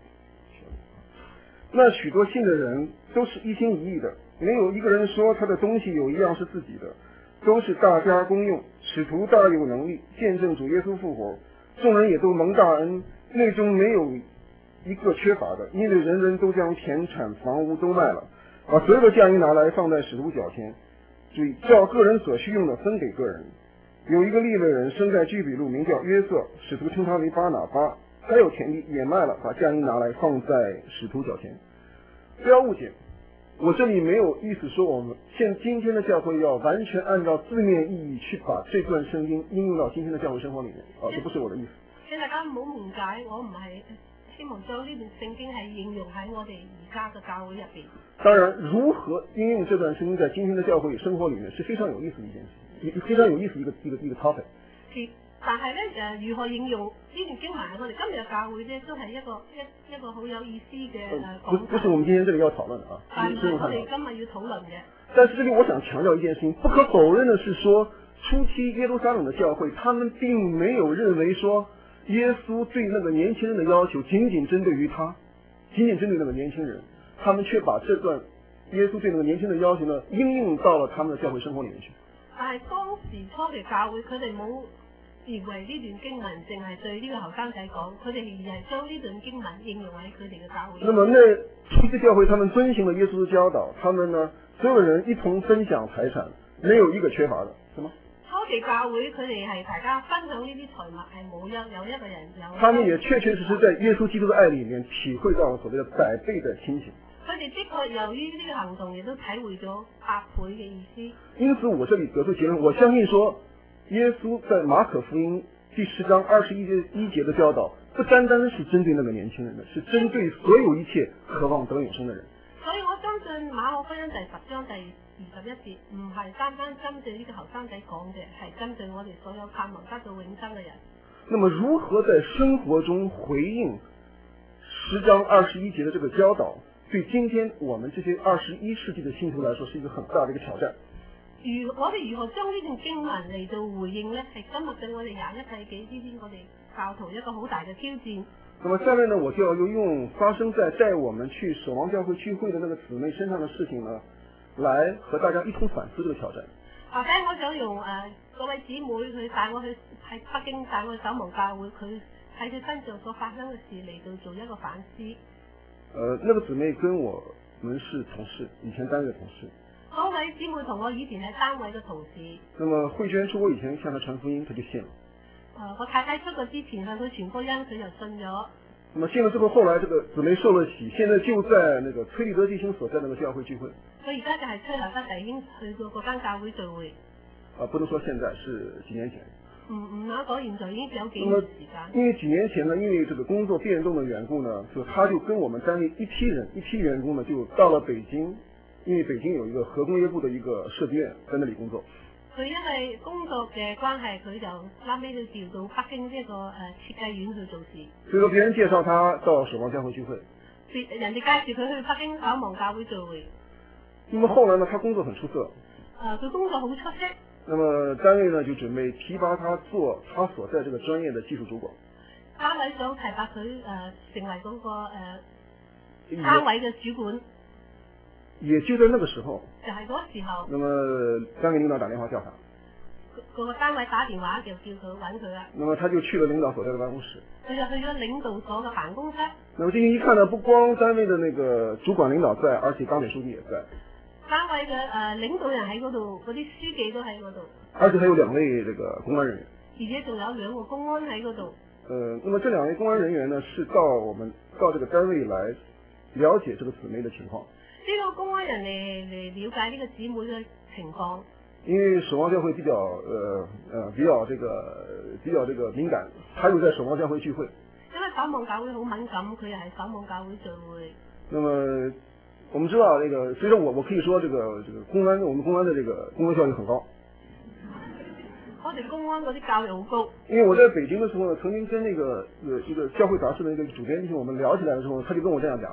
那许多信的人都是一心一意的，没有一个人说他的东西有一样是自己的，都是大家公用。使徒大有能力见证主耶稣复活，众人也都蒙大恩，内中没有一个缺乏的，因为人人都将田产房屋都卖了，把所有的价银拿来放在使徒脚前，所以照个人所需用的分给个人。有一个利未人生在居比路，名叫约瑟，使徒称他为巴拿巴，他有田地也卖了，把价银拿来放在使徒脚前。不要误解，我这里没有意思说我们现今天的教会要完全按照字面意义去把这段圣经应用到今天的教会生活里面，啊，这不是我的意思。 請大家唔好誤解，我唔係希望將呢段聖經係應用喺我哋而家嘅教會入邊。 當然，如何應用這段聖經在今天的教會生活裡面是非常有意思的一件事，非常有意思一個一個一個 topic。 但係咧誒，如何應用呢段經文喺我哋今日嘅教會咧，都係一個一一個好有意思嘅誒講。 不不是我們今天這裡要討論的啊， 但係我哋今日要討論嘅。 但是這裡我想強調一件事情，不可否認的是說，初期耶路撒冷的教會，他們並沒有認為說耶穌對那個年輕人的要求僅僅針對於他，僅僅針對那個年輕人，他們卻把這段耶穌對那個年輕人的要求呢，應用到了他們的教會生活裡面去。 但係當時初期教會，佢哋冇認為呢段經文淨係對呢個後生仔講，佢哋而係將呢段經文應用喺佢哋嘅教會。那麼那初期教會，他們遵行了耶穌的教導，他們呢所有人一同分享財產，沒有一個缺乏的，是嗎？ 初期教會佢哋係大家分享呢啲財物，係冇一有一個人有。 他們也確確實實在耶穌基督的愛裡面體會到了所謂的百倍的親情。 佢哋的確由於呢個行動，亦都體會咗百倍嘅意思。 因此，我這裡得出結論，我相信說，耶穌在馬可福音第十章二十一節一節的教導，不單單是針對那個年輕人的，是針對所有一切渴望得永生的人。 所以我相信馬可福音第十章第二十一節唔係單單針對呢個後生仔講嘅，係針對我哋所有盼望得到永生嘅人。 那麼如何在生活中回應十章二十一節的這個教導，對今天我們這些二十一世紀的信徒來說，是一個很大的一個挑戰。 如我哋如何將呢段經文嚟到回應呢？係今日對我哋廿一世紀呢啲我哋教徒一個好大嘅挑戰。 那麼下面呢，我就要用發生在帶我們去守望教會聚會的那個姊妹身上的事情呢，來和大家一同反思這個挑戰。 或者我想用誒嗰、呃、位姊妹佢帶我去喺北京帶我去守望教會，佢喺佢身上所發生嘅事嚟到做一個反思。 呃，那個姊妹跟我們是同事，以前單位的同事。 嗰位姊妹同我以前係單位嘅同事。 那麼慧娟說我以前向她傳福音，她就信了。 呃，我太太出國之前向佢傳福音，佢就信咗。 那麼信了之後，後來這個姊妹受了洗，現在就在那個崔立德弟兄所在那個教會聚會。 佢而家就係崔立德弟兄去過嗰間教會聚會。 啊，不能說現在，是幾年前。 唔唔能講現在，已經有幾年時間。 因為幾年前呢，因為這個工作變動的緣故呢，就他就跟我們單位一批人一批員工呢，就到了北京，因為北京有一個核工業部的一個設計院，在那裡工作。 佢因為工作嘅關係，佢就啱尾就調到北京呢個誒設計院去做事。 所以說別人介紹他到守望教會聚會。 人哋介紹佢去北京守望教會聚會。 那麼後來呢，他工作很出色。 誒、呃，佢工作好出色。 那麼單位呢就準備提拔他做他所在這個專業的技術主管。 單位想提拔佢誒、呃、成為嗰、那個誒單位嘅主管。 也就在那個時候。 就係嗰時候。 那麼單位領導打電話叫他。 嗰個單位打電話就叫佢揾佢啦。 那麼他就去了領導所在的辦公室。 佢就去咗領導所嘅辦公室。 那麼進去一看呢，不光單位的那個主管領導在，而且黨委書記也在。 單位嘅誒、呃、領導人喺嗰度，嗰啲書記都喺嗰度。 而且還有兩位這個公安人員。 而且仲有兩個公安喺嗰度。 呃，那麼這兩位公安人員呢，是到我們到這個單位來了解這個姊妹的情況。 呢個公安人嚟嚟了解呢個姊妹嘅情況。 因為守望教會比較呃呃比較這個比較這個敏感，他又在守望教會聚會。 因為守望教會好敏感，佢又係守望教會聚會。 那麼我們知道那個，所以說我我可以說這個這個公安，我們公安的這個公安效率很高。 我哋公安嗰啲教育好高。因為我在北京的時候呢，曾經跟那個呃一個教會雜誌的一個主編弟兄我們聊起來的時候，他就跟我這樣講了。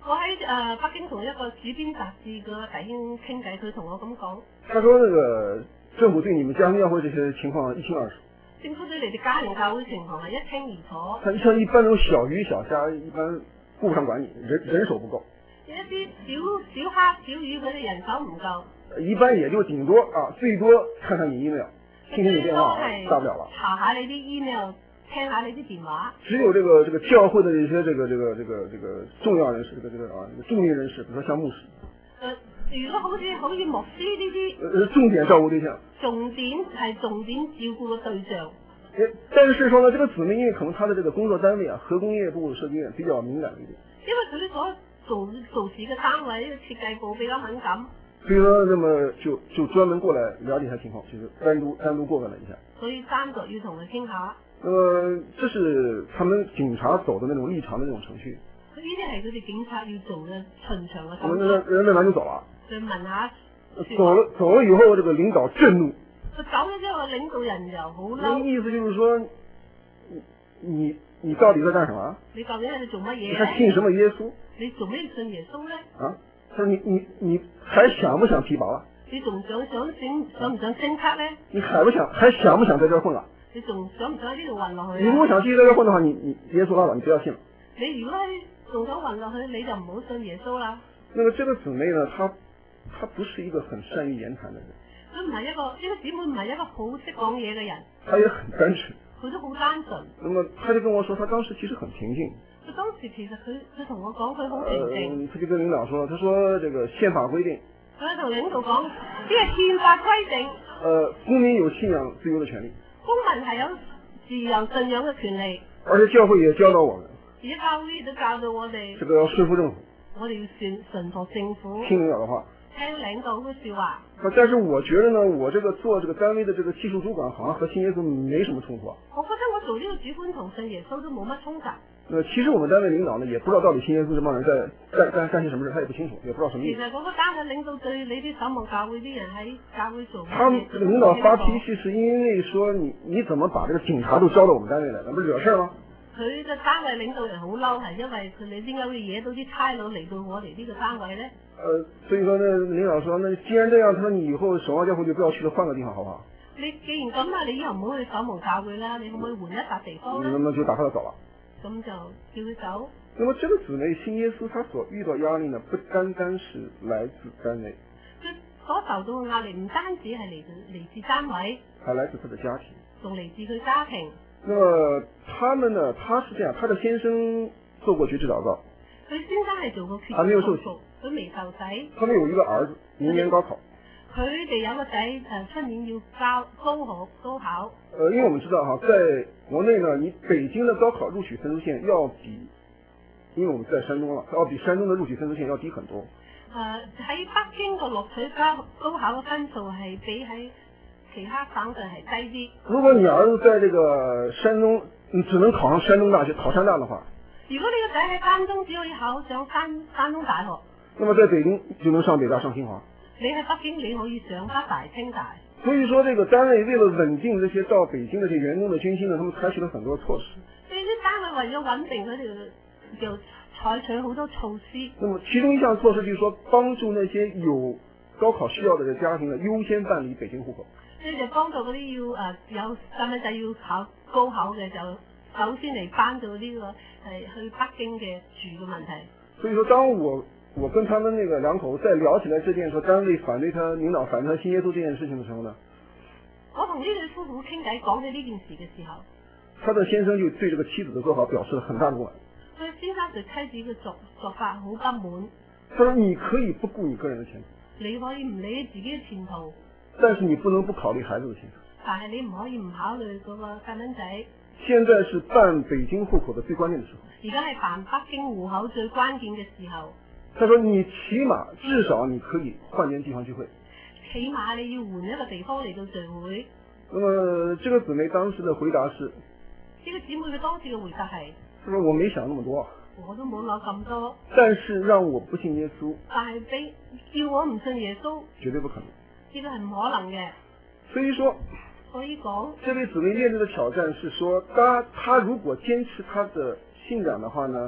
我喺誒、呃、北京同一個主編雜誌嘅弟兄傾偈，佢同我咁講。 他說那個政府對你們家庭教會這些情況一清二楚。 政府對你哋家庭教會情況係一清二楚。 他像一般那種小魚小蝦，一般顧不上管理，人人手不夠。 一啲小小蝦小魚嗰啲人手唔夠。 一般也就頂多啊，最多看看你 email， 聽聽你電話，大不了了。 查下你啲 email， 聽下你啲電話。 只有這個這個教會的一些這個這個這個這個重要人士，這個這個啊重要人士，比如說像牧師。 呃，如果好似好似牧師呢啲， 呃，重點照顧對象。 重點係重點照顧嘅對象。 但是說呢，這個姊妹因為可能他的這個工作單位啊，核工業部設計院比較敏感一點。 因為佢所做做事嘅單位，呢個設計部比較敏感。 所以說，那麼就就專門過來了解下情況，就是單獨單獨過問了一下。 所以單獨要同佢傾下。 那麼這是他們警察走的那種立場的那種程序。 呢啲係佢哋警察要做嘅巡場嘅手續。人人問完就走了。 就問下。 走了走了以後，這個領導震怒。 佢走咗之後，領導人又好嬲。 意思就是說，你你你到底在幹什麼？ 你究竟係做乜嘢？ 你還信什麼耶穌？ 你做咩信耶穌咧？ 啊，他說你你你還想不想提拔啊？ 你仲想想升想唔想升級咧？ 你還不想還想不想在這混啊？ 你仲想唔想喺呢度混落去？ 你如果想繼續在這混的話，你你耶穌拉倒，你不要信了。 你如果仲想混落去，你就唔好信耶穌啦。 那麼這個姊妹呢，她她不是一個很善於言談的人。 佢唔係一個呢、這個姊妹唔係一個好識講嘢嘅人。 她也很單純。 佢都好單純。 那麼她就跟我說，她當時其實很平靜。 佢當時其實佢佢同我講，佢好平靜。 他就跟領導說，他說這個憲法規定。 佢同領導講，呢個憲法規定。 呃，公民有信仰自由的權利。 公民係有自由信仰嘅權利。 而且教會也教導我們。 而且教會亦都教導我哋。 這個要順服政府。 我哋要順順服政府。 聽領導的話。 聽領導嘅說話。 但是我覺得呢，我這個做這個單位的這個技術主管，好像和信耶穌沒什麼衝突啊。 我覺得我做呢個主管同信耶穌都冇乜衝突。 呃，其實我們單位領導呢，也不知道到底信耶穌這幫人在幹幹幹些什麼事，他也不清楚，也不知道什麼意思。 其實嗰個單位領導對你啲守望教會啲人喺教會做。 他們這個領導發脾氣，是因為說你你怎麼把這個警察都招到我們單位來，那不是惹事嗎？ 佢嘅單位領導人好嬲，係因為佢哋點解會惹到啲差佬嚟到我哋呢個單位咧？ 呃，所以說呢，領導說，那既然這樣，他說你以後守望教會就不要去了，換個地方好不好？ 你既然咁啊，你以後唔好去守望教會啦，你可唔可以換一笪地方咧？ 那麼就打發他走了。 咁就叫佢走。 那麼這個姊妹信耶穌，他所遇到壓力呢，不單單是來自單位。 佢所受到嘅壓力唔單止係嚟自嚟自單位， 還來自他的家庭， 仲嚟自佢家庭。 那麼他們呢？他是這樣，他的先生做過決志禱告。 佢先生係做過決志禱告， 還沒有受洗， 佢未受洗。 他們有一個兒子，明年高考。 佢哋有個仔誒，出年要交高考高考。 呃，因為我們知道哈，在國內呢，你北京的高考錄取分數線要比，因為我們在山東了，要比山東的錄取分數線要低很多。 誒、呃，喺北京個錄取高高考嘅分數係比喺其他省份係低啲。 如果你兒子在這個山東，你只能考上山東大學，考山大的話， 如果你個仔喺山東只可以考上山山東大學， 那麼在北京就能上北大上清華。 你喺北京你可以上北大清大。 所以說，這個單位為了穩定這些到北京的這些員工的軍心呢，他們採取了很多措施。 呢啲單位為咗穩定佢哋，就採取好多措施。 那麼其中一項措施就是說，幫助那些有高考需要的家庭呢，優先辦理北京戶口。 即係幫助嗰啲要誒、呃、有細蚊仔要考高考嘅，就首先嚟幫助呢個係去北京嘅住嘅問題。 所以說，當我我跟他們那個兩口再聊起來這件說單位反對他領導反對他信耶穌這件事情的時候呢， 我同呢對夫婦傾偈講起呢件事嘅時候， 他的先生就對這個妻子的做法表示了很大的不滿。 佢先生對妻子嘅做做法好不滿。 他說：你可以不顧你個人的前途， 你可以唔理自己嘅前途， 但是你不能不考慮孩子的前途。 但係你唔可以唔考慮嗰個細蚊仔。 現在是辦北京戶口的最關鍵的時候。 而家係辦北京戶口最關鍵嘅時候。 他說：你起碼至少你可以換間地方聚會。 起碼你要換一個地方嚟到聚會。 那麼這個姊妹當時的回答是： 呢個姊妹嘅當時嘅回答係： 他說我沒想那麼多， 我都冇諗咁多。 但是讓我不信耶穌， 但係俾叫我唔信耶穌， 絕對不可能。 呢個係唔可能嘅。 所以說， 所以講， 這位姊妹面對的挑戰是說，他他如果堅持他的信仰的話呢，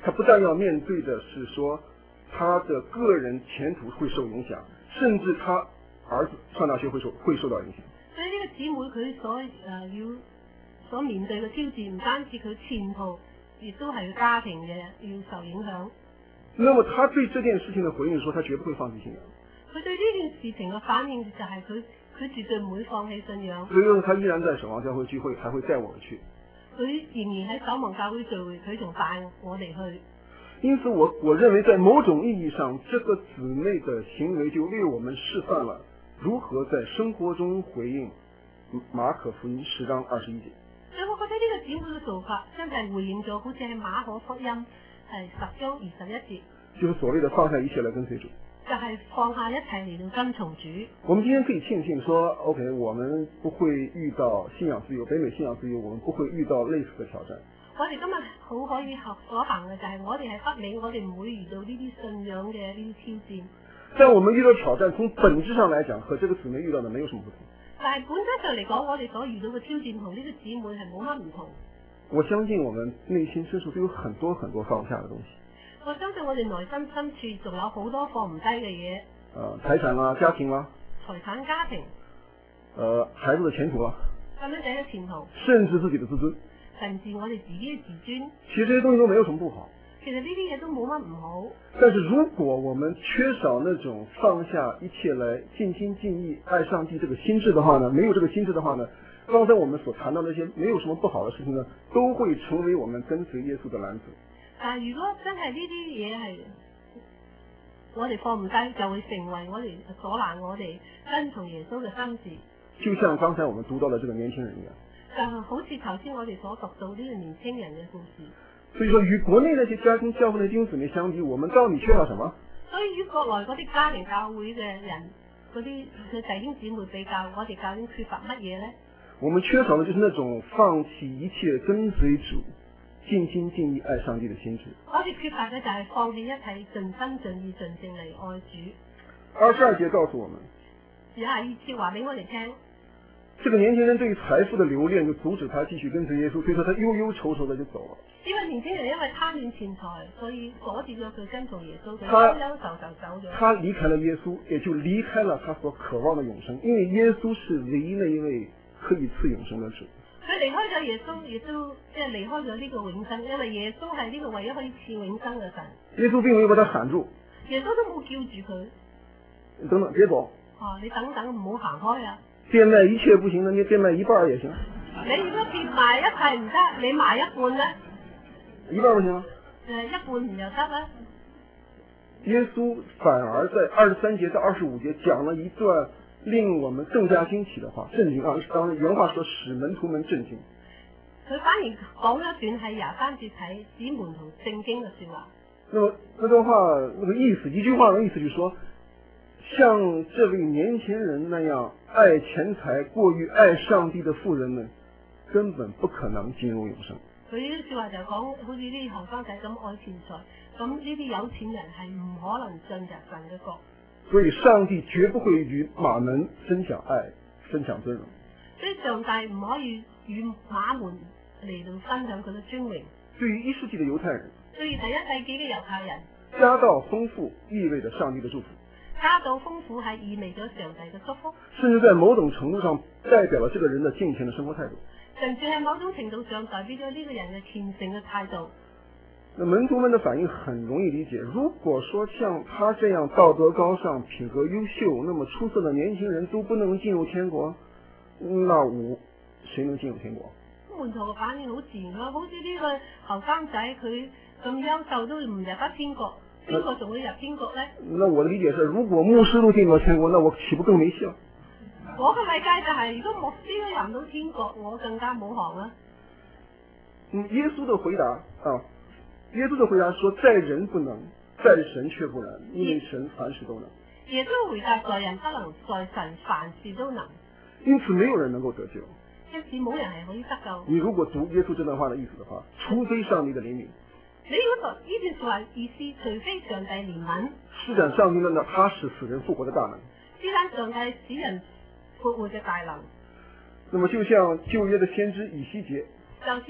他不但要面对的是说他的个人前途會受影響，甚至他兒子上大學會受會受到影響。 所以呢個姊妹佢所誒、呃、要所面對嘅挑戰，唔單止佢前途，亦都係佢家庭嘅要受影響。 那麼他對這件事情的回應說，他絕不會放棄信仰。 佢對呢件事情嘅反應就係佢佢絕對唔會放棄信仰。 所以說他依然在守望教會聚會，還會帶我們去。 佢仍然喺守望教會聚會，佢仲帶我哋去。 因此我我認為在某種意義上，這個姊妹的行為就為我們示範了如何在生活中回應馬可福音十章二十一節。 所以我覺得呢個姊妹嘅做法真係回應咗好似係馬可福音係十章二十一節， 就是所謂的放下一切來跟隨主， 就係放下一切嚟到跟從主。 我們今天可以慶幸說 OK， 我們不會遇到信仰自由，北美信仰自由，我們不會遇到類似的挑戰。 我哋今日好可以合所行嘅就係我哋係北美，我哋唔會遇到呢啲信仰嘅呢啲挑戰。 但我們遇到挑戰，從本質上來講，和這個姊妹遇到的沒有什麼不同。 但係本質上嚟講，我哋所遇到嘅挑戰同呢個姊妹係冇乜唔同。 我相信我們內心深處都有很多很多放不下的東西。 我相信我哋內心深處仲有好多放唔低嘅嘢。 呃，財產啊，家庭啊， 財產、家庭， 呃，孩子的前途啊， 細蚊仔嘅前途， 甚至自己的自尊。 甚至我哋自己嘅自尊。 其實這些東西都沒有什麼不好。 其實呢啲嘢都冇乜唔好。 但是如果我們缺少那種放下一切來盡心盡意愛上帝這個心智的話呢，沒有這個心智的話呢，剛才我們所談到那些沒有什麼不好的事情呢，都會成為我們跟隨耶穌的攔阻。 但係如果真係呢啲嘢係我哋放唔低，就會成為我哋阻攔我哋跟從耶穌嘅心智。 就像剛才我們讀到的這個年輕人一樣。 就好似頭先我哋所讀到呢個年輕人嘅故事。 所以說，與國內那些家庭教會的弟兄姊妹相比，我們到底缺少什麼？ 所以與國內嗰啲家庭教會嘅人，嗰啲嘅弟兄姊妹比較，我哋究竟缺乏乜嘢呢？ 我們缺少的就是那種放棄一切跟隨主、盡心盡意愛上帝的心智。 我哋缺乏嘅就係放棄一切，盡心盡意盡性嚟愛主。 二十二節告訴我們， 廿二節話俾我哋聽。 這個年輕人對於財富的留戀就阻止他繼續跟隨耶穌，所以說他憂憂愁愁的就走了。 呢個年輕人因為貪戀錢財，所以阻止咗佢跟從耶穌，佢憂憂愁愁走咗。 他離開了耶穌，也就離開了他所渴望的永生，因為耶穌是唯一那一位可以賜永生的主。 佢離開咗耶穌，亦都即係離開咗呢個永生，因為耶穌係呢個唯一可以賜永生嘅神。 耶穌並沒有把他喊住， 耶穌都冇叫住佢。 等等，別走。 哦，你等等，唔好行開啊！ 變賣一切不行，那你變賣一半也行。 你如果變賣一切唔得，你賣一半咧？ 一半不行啊？ 誒，一半唔又得啦。 耶穌反而在二十三節到二十五節講了一段令我們更加驚奇的話，震驚啊！當然原話說使門徒們震驚。 佢反而講一段係廿三節睇使門徒震驚嘅說話。 那麼那段話那個意思，一句話的意思就是說，像這位年輕人那樣愛錢財過於愛上帝的富人們，根本不可能進入永生。 佢呢啲說話就講，好似呢啲後生仔咁愛錢財，咁呢啲有錢人係唔可能進入神嘅國。 所以上帝絕不會與馬門分享愛，分享尊榮。 所以上帝唔可以與馬門嚟到分享佢嘅尊榮。 對於一世紀的猶太人， 對於第一世紀嘅猶太人， 家道豐富意味着上帝的祝福。 家道豐富係意味咗上帝嘅祝福， 甚至在某種程度上代表了這個人的敬虔的生活態度。 甚至喺某種程度上代表咗呢個人嘅虔誠嘅態度。 那門徒們的反應很容易理解。如果說像他這樣道德高尚、品格優秀、那麼出色的年輕人都不能進入天國，那我誰能進入天國？ 門徒嘅反應好自然咯，好似呢個後生仔佢咁優秀都唔入得天國，邊個仲會入天國呢？ 那我的理解是，如果牧師都進入天國，那我豈不更沒戲？ 我嘅理解就係、是，如果牧師都入唔到天國，我更加冇行啦。 嗯，耶穌的回答啊，耶穌的回答說，在人不能，在神卻不然，因為神凡事都能。 耶穌回答，在人不能，在神凡事都能。 因此沒有人能夠得救。 因此冇人係可以得救。 你如果讀耶穌這段話的意思的話，除非上帝的憐憫。 你如果讀呢段說話意思，除非上帝憐憫。施展上帝呢，他使死人復活的大能。 施展上帝使人復活嘅大能。 那麼就像舊約的先知以西結， 就似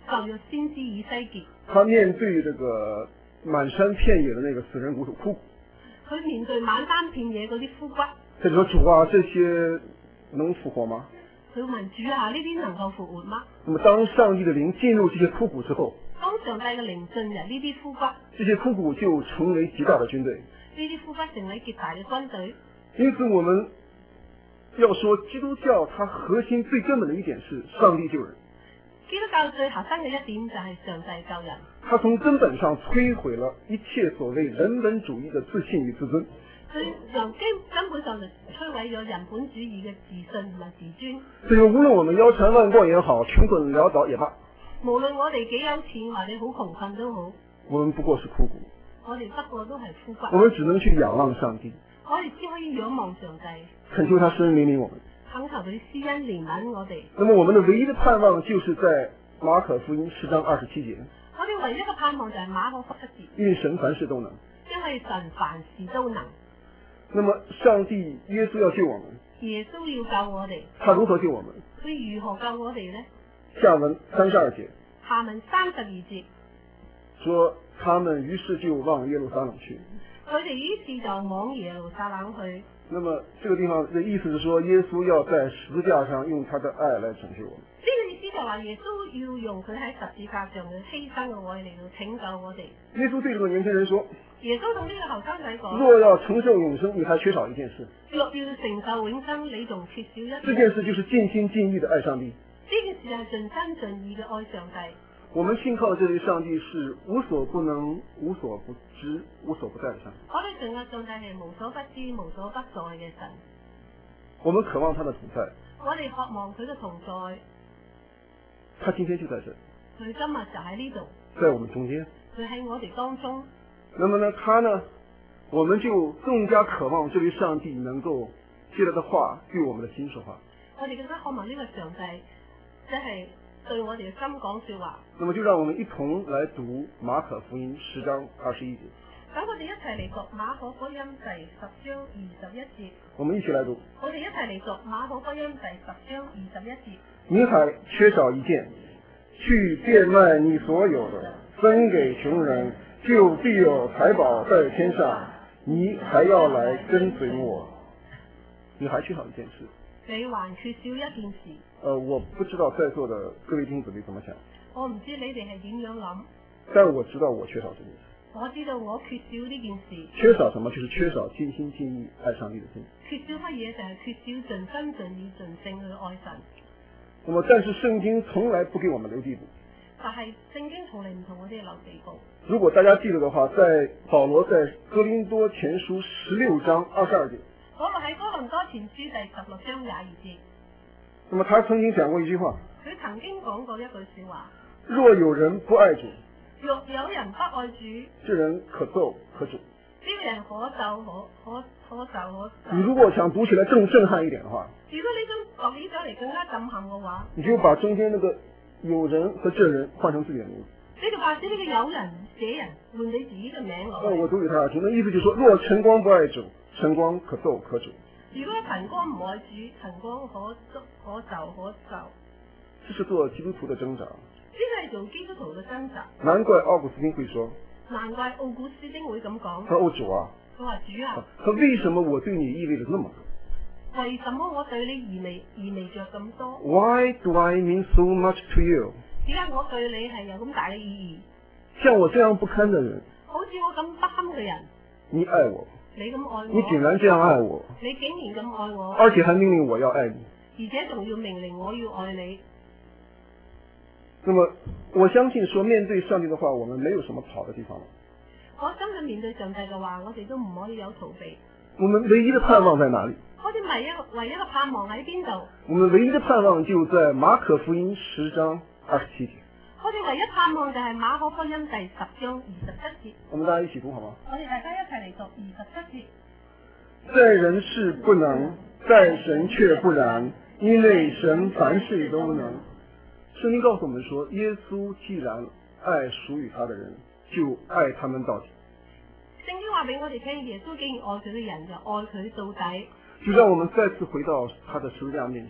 舊約先知以西結， 他面對這個滿山遍野的那個死人骨頭枯骨， 佢面對滿山遍野嗰啲枯骨， 他就說主啊，這些能復活嗎？ 佢問主啊，呢啲能夠復活嗎？ 那麼當上帝的靈進入這些枯骨之後， 當上帝嘅靈進入呢啲枯骨， 這些枯骨就成為極大的軍隊。 呢啲枯骨成為極大嘅軍隊。 因此我們要說基督教它核心最根本的一點是上帝救人。 基督教最核心嘅一點就係上帝救人。 它從根本上摧毀了一切所謂人本主義的自信與自尊。 佢由基根本上就摧毀咗人本主義嘅自信同埋自尊。 所以無論我們腰纏萬貫也好，窮困潦倒也罷， 無論我哋幾有錢或者好窮困都好， 我們不過是枯骨。 我哋不過都係枯骨。 我們只能去仰望上帝。 我哋只可以仰望上帝， 懇求他施恩憐憫我們， 懇求佢施恩憐憫我哋。 那麼我們的唯一的盼望就是在馬可福音十章二十七節。 我哋唯一嘅盼望就係馬可福音七節。 因神凡事都能。 因為神凡事都能。 那麼上帝耶穌要救我們。 耶穌要救我哋。 他如何救我們？ 佢如何救我哋呢？ 下文三十二節。 下文三十二節。 說他們於是就往耶路撒冷去。 佢哋於是就往耶路撒冷去。 那麼這個地方的意思是說，耶穌要在十字架上用他的愛來拯救我們。 呢個意思就話耶穌要用佢喺十字架上嘅犧牲嘅愛嚟到拯救我哋。 耶穌對這個年輕人說： 耶穌同呢個後生仔講： 若要承受永生，你還缺少一件事。 若要承受永生，你仲缺少一件事。 這件事就是盡心盡意的愛上帝。 呢件事係盡心盡意嘅愛上帝。 我們信靠的這位上帝是無所不能、無所不知、無所不在的上帝。 我哋信嘅上帝係無所不知、無所不在嘅神。 我們渴望他的同在。 我哋渴望佢嘅同在。 他今天就在這裡。 佢今日就喺呢度。 在我們中間。 佢喺我哋當中。 那麼呢，他呢，我們就更加渴望這位上帝能夠借他的話對我們的心說話。 我哋更加渴望呢個上帝，即係對我哋嘅心講說話。 那麼就讓我們一同來讀馬可福音十章二十一節。 等我哋一齊嚟讀馬可福音第十章二十一節。 我們一起來讀。 我哋一齊嚟讀馬可福音第十章二十一節。 你還缺少一件，去變賣你所有的，分給窮人，就必有財寶在天上。你還要來跟隨我。你還缺少一件事。 你還缺少一件事。 呃，我不知道在座的各位弟兄姊妹怎麼想。 我唔知你哋係點樣諗。 但我知道我缺少這件事。 我知道我缺少呢件事。 缺少什麼？就是缺少盡心盡意愛上帝的心。 缺少乜嘢？就係缺少盡心盡意盡性去愛神。 那麼，但是聖經從來不給我們留地步。 但係聖經從嚟唔同我哋留地步。 如果大家記得的話，在保羅在哥林多前書十六章二十二節。 保羅喺哥林多前書第十六章廿二節。 那麼他曾經講過一句話。 佢曾經講過一句說話。 若有人不愛主。 若有人不愛主。 這人可咒可詛。 呢個人可咒可可可咒可詛。 你如果想讀起來更震撼一點的話。 如果你想讀起上嚟更加震撼嘅話。 你就把中間那個有人和這人換成自己的名字。 你就把這呢個有人這人換你自己嘅名落去。 哦，我讀給他聽，那意思就是說，若晨光不愛主，晨光可咒可詛。 如果晨光唔愛主，晨光可咒可咒可咒。 這是做基督徒的掙扎。 呢個係做基督徒嘅掙扎。 難怪奧古斯丁會說。 難怪奧古斯丁會咁講。 他說：“哦主啊。” 佢話主啊。 他為什麼我對你意味着那麼多？ 為什麼我對你意味意味着咁多 ？Why do I mean so much to you？ 點解我對你係有咁大嘅意義？ 像我這樣不堪的人， 好似我咁不堪嘅人， 你愛我， 你咁愛我， 你竟然這樣愛我， 你竟然咁愛我， 而且還命令我要愛你， 而且仲要命令我要愛你。 那麼我相信說，面對上帝的話，我們沒有什麼跑的地方了。 我相信面對上帝嘅話，我哋都唔可以有逃避。 我們唯一的盼望在哪裏？ 我哋唯一唯一嘅盼望喺邊度？ 我們唯一的盼望就在馬可福音十章二十七節。 我哋唯一盼望就係馬可福音第十章二十七節。 我們大家一起讀好嗎？ 我哋大家一齊嚟讀二十七節。 在人是不能，在神卻不然，因為神凡事都能。聖經告訴我們說，耶穌既然愛屬於他的人，就愛他們到底。 聖經話俾我哋聽，耶穌既然愛佢嘅人，就愛佢到底。 就讓我們再次回到他的十字架面前。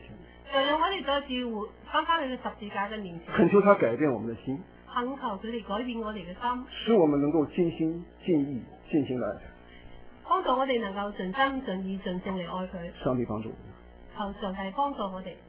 就讓我哋再次回翻返去個十字架嘅面前， 恳求他改變我們的心， 懇求佢哋改變我哋嘅心， 使我們能夠盡心盡意盡心來愛他。 幫助我哋能夠盡心盡意盡性嚟愛佢。 上帝幫助我們。 求上帝幫助我哋。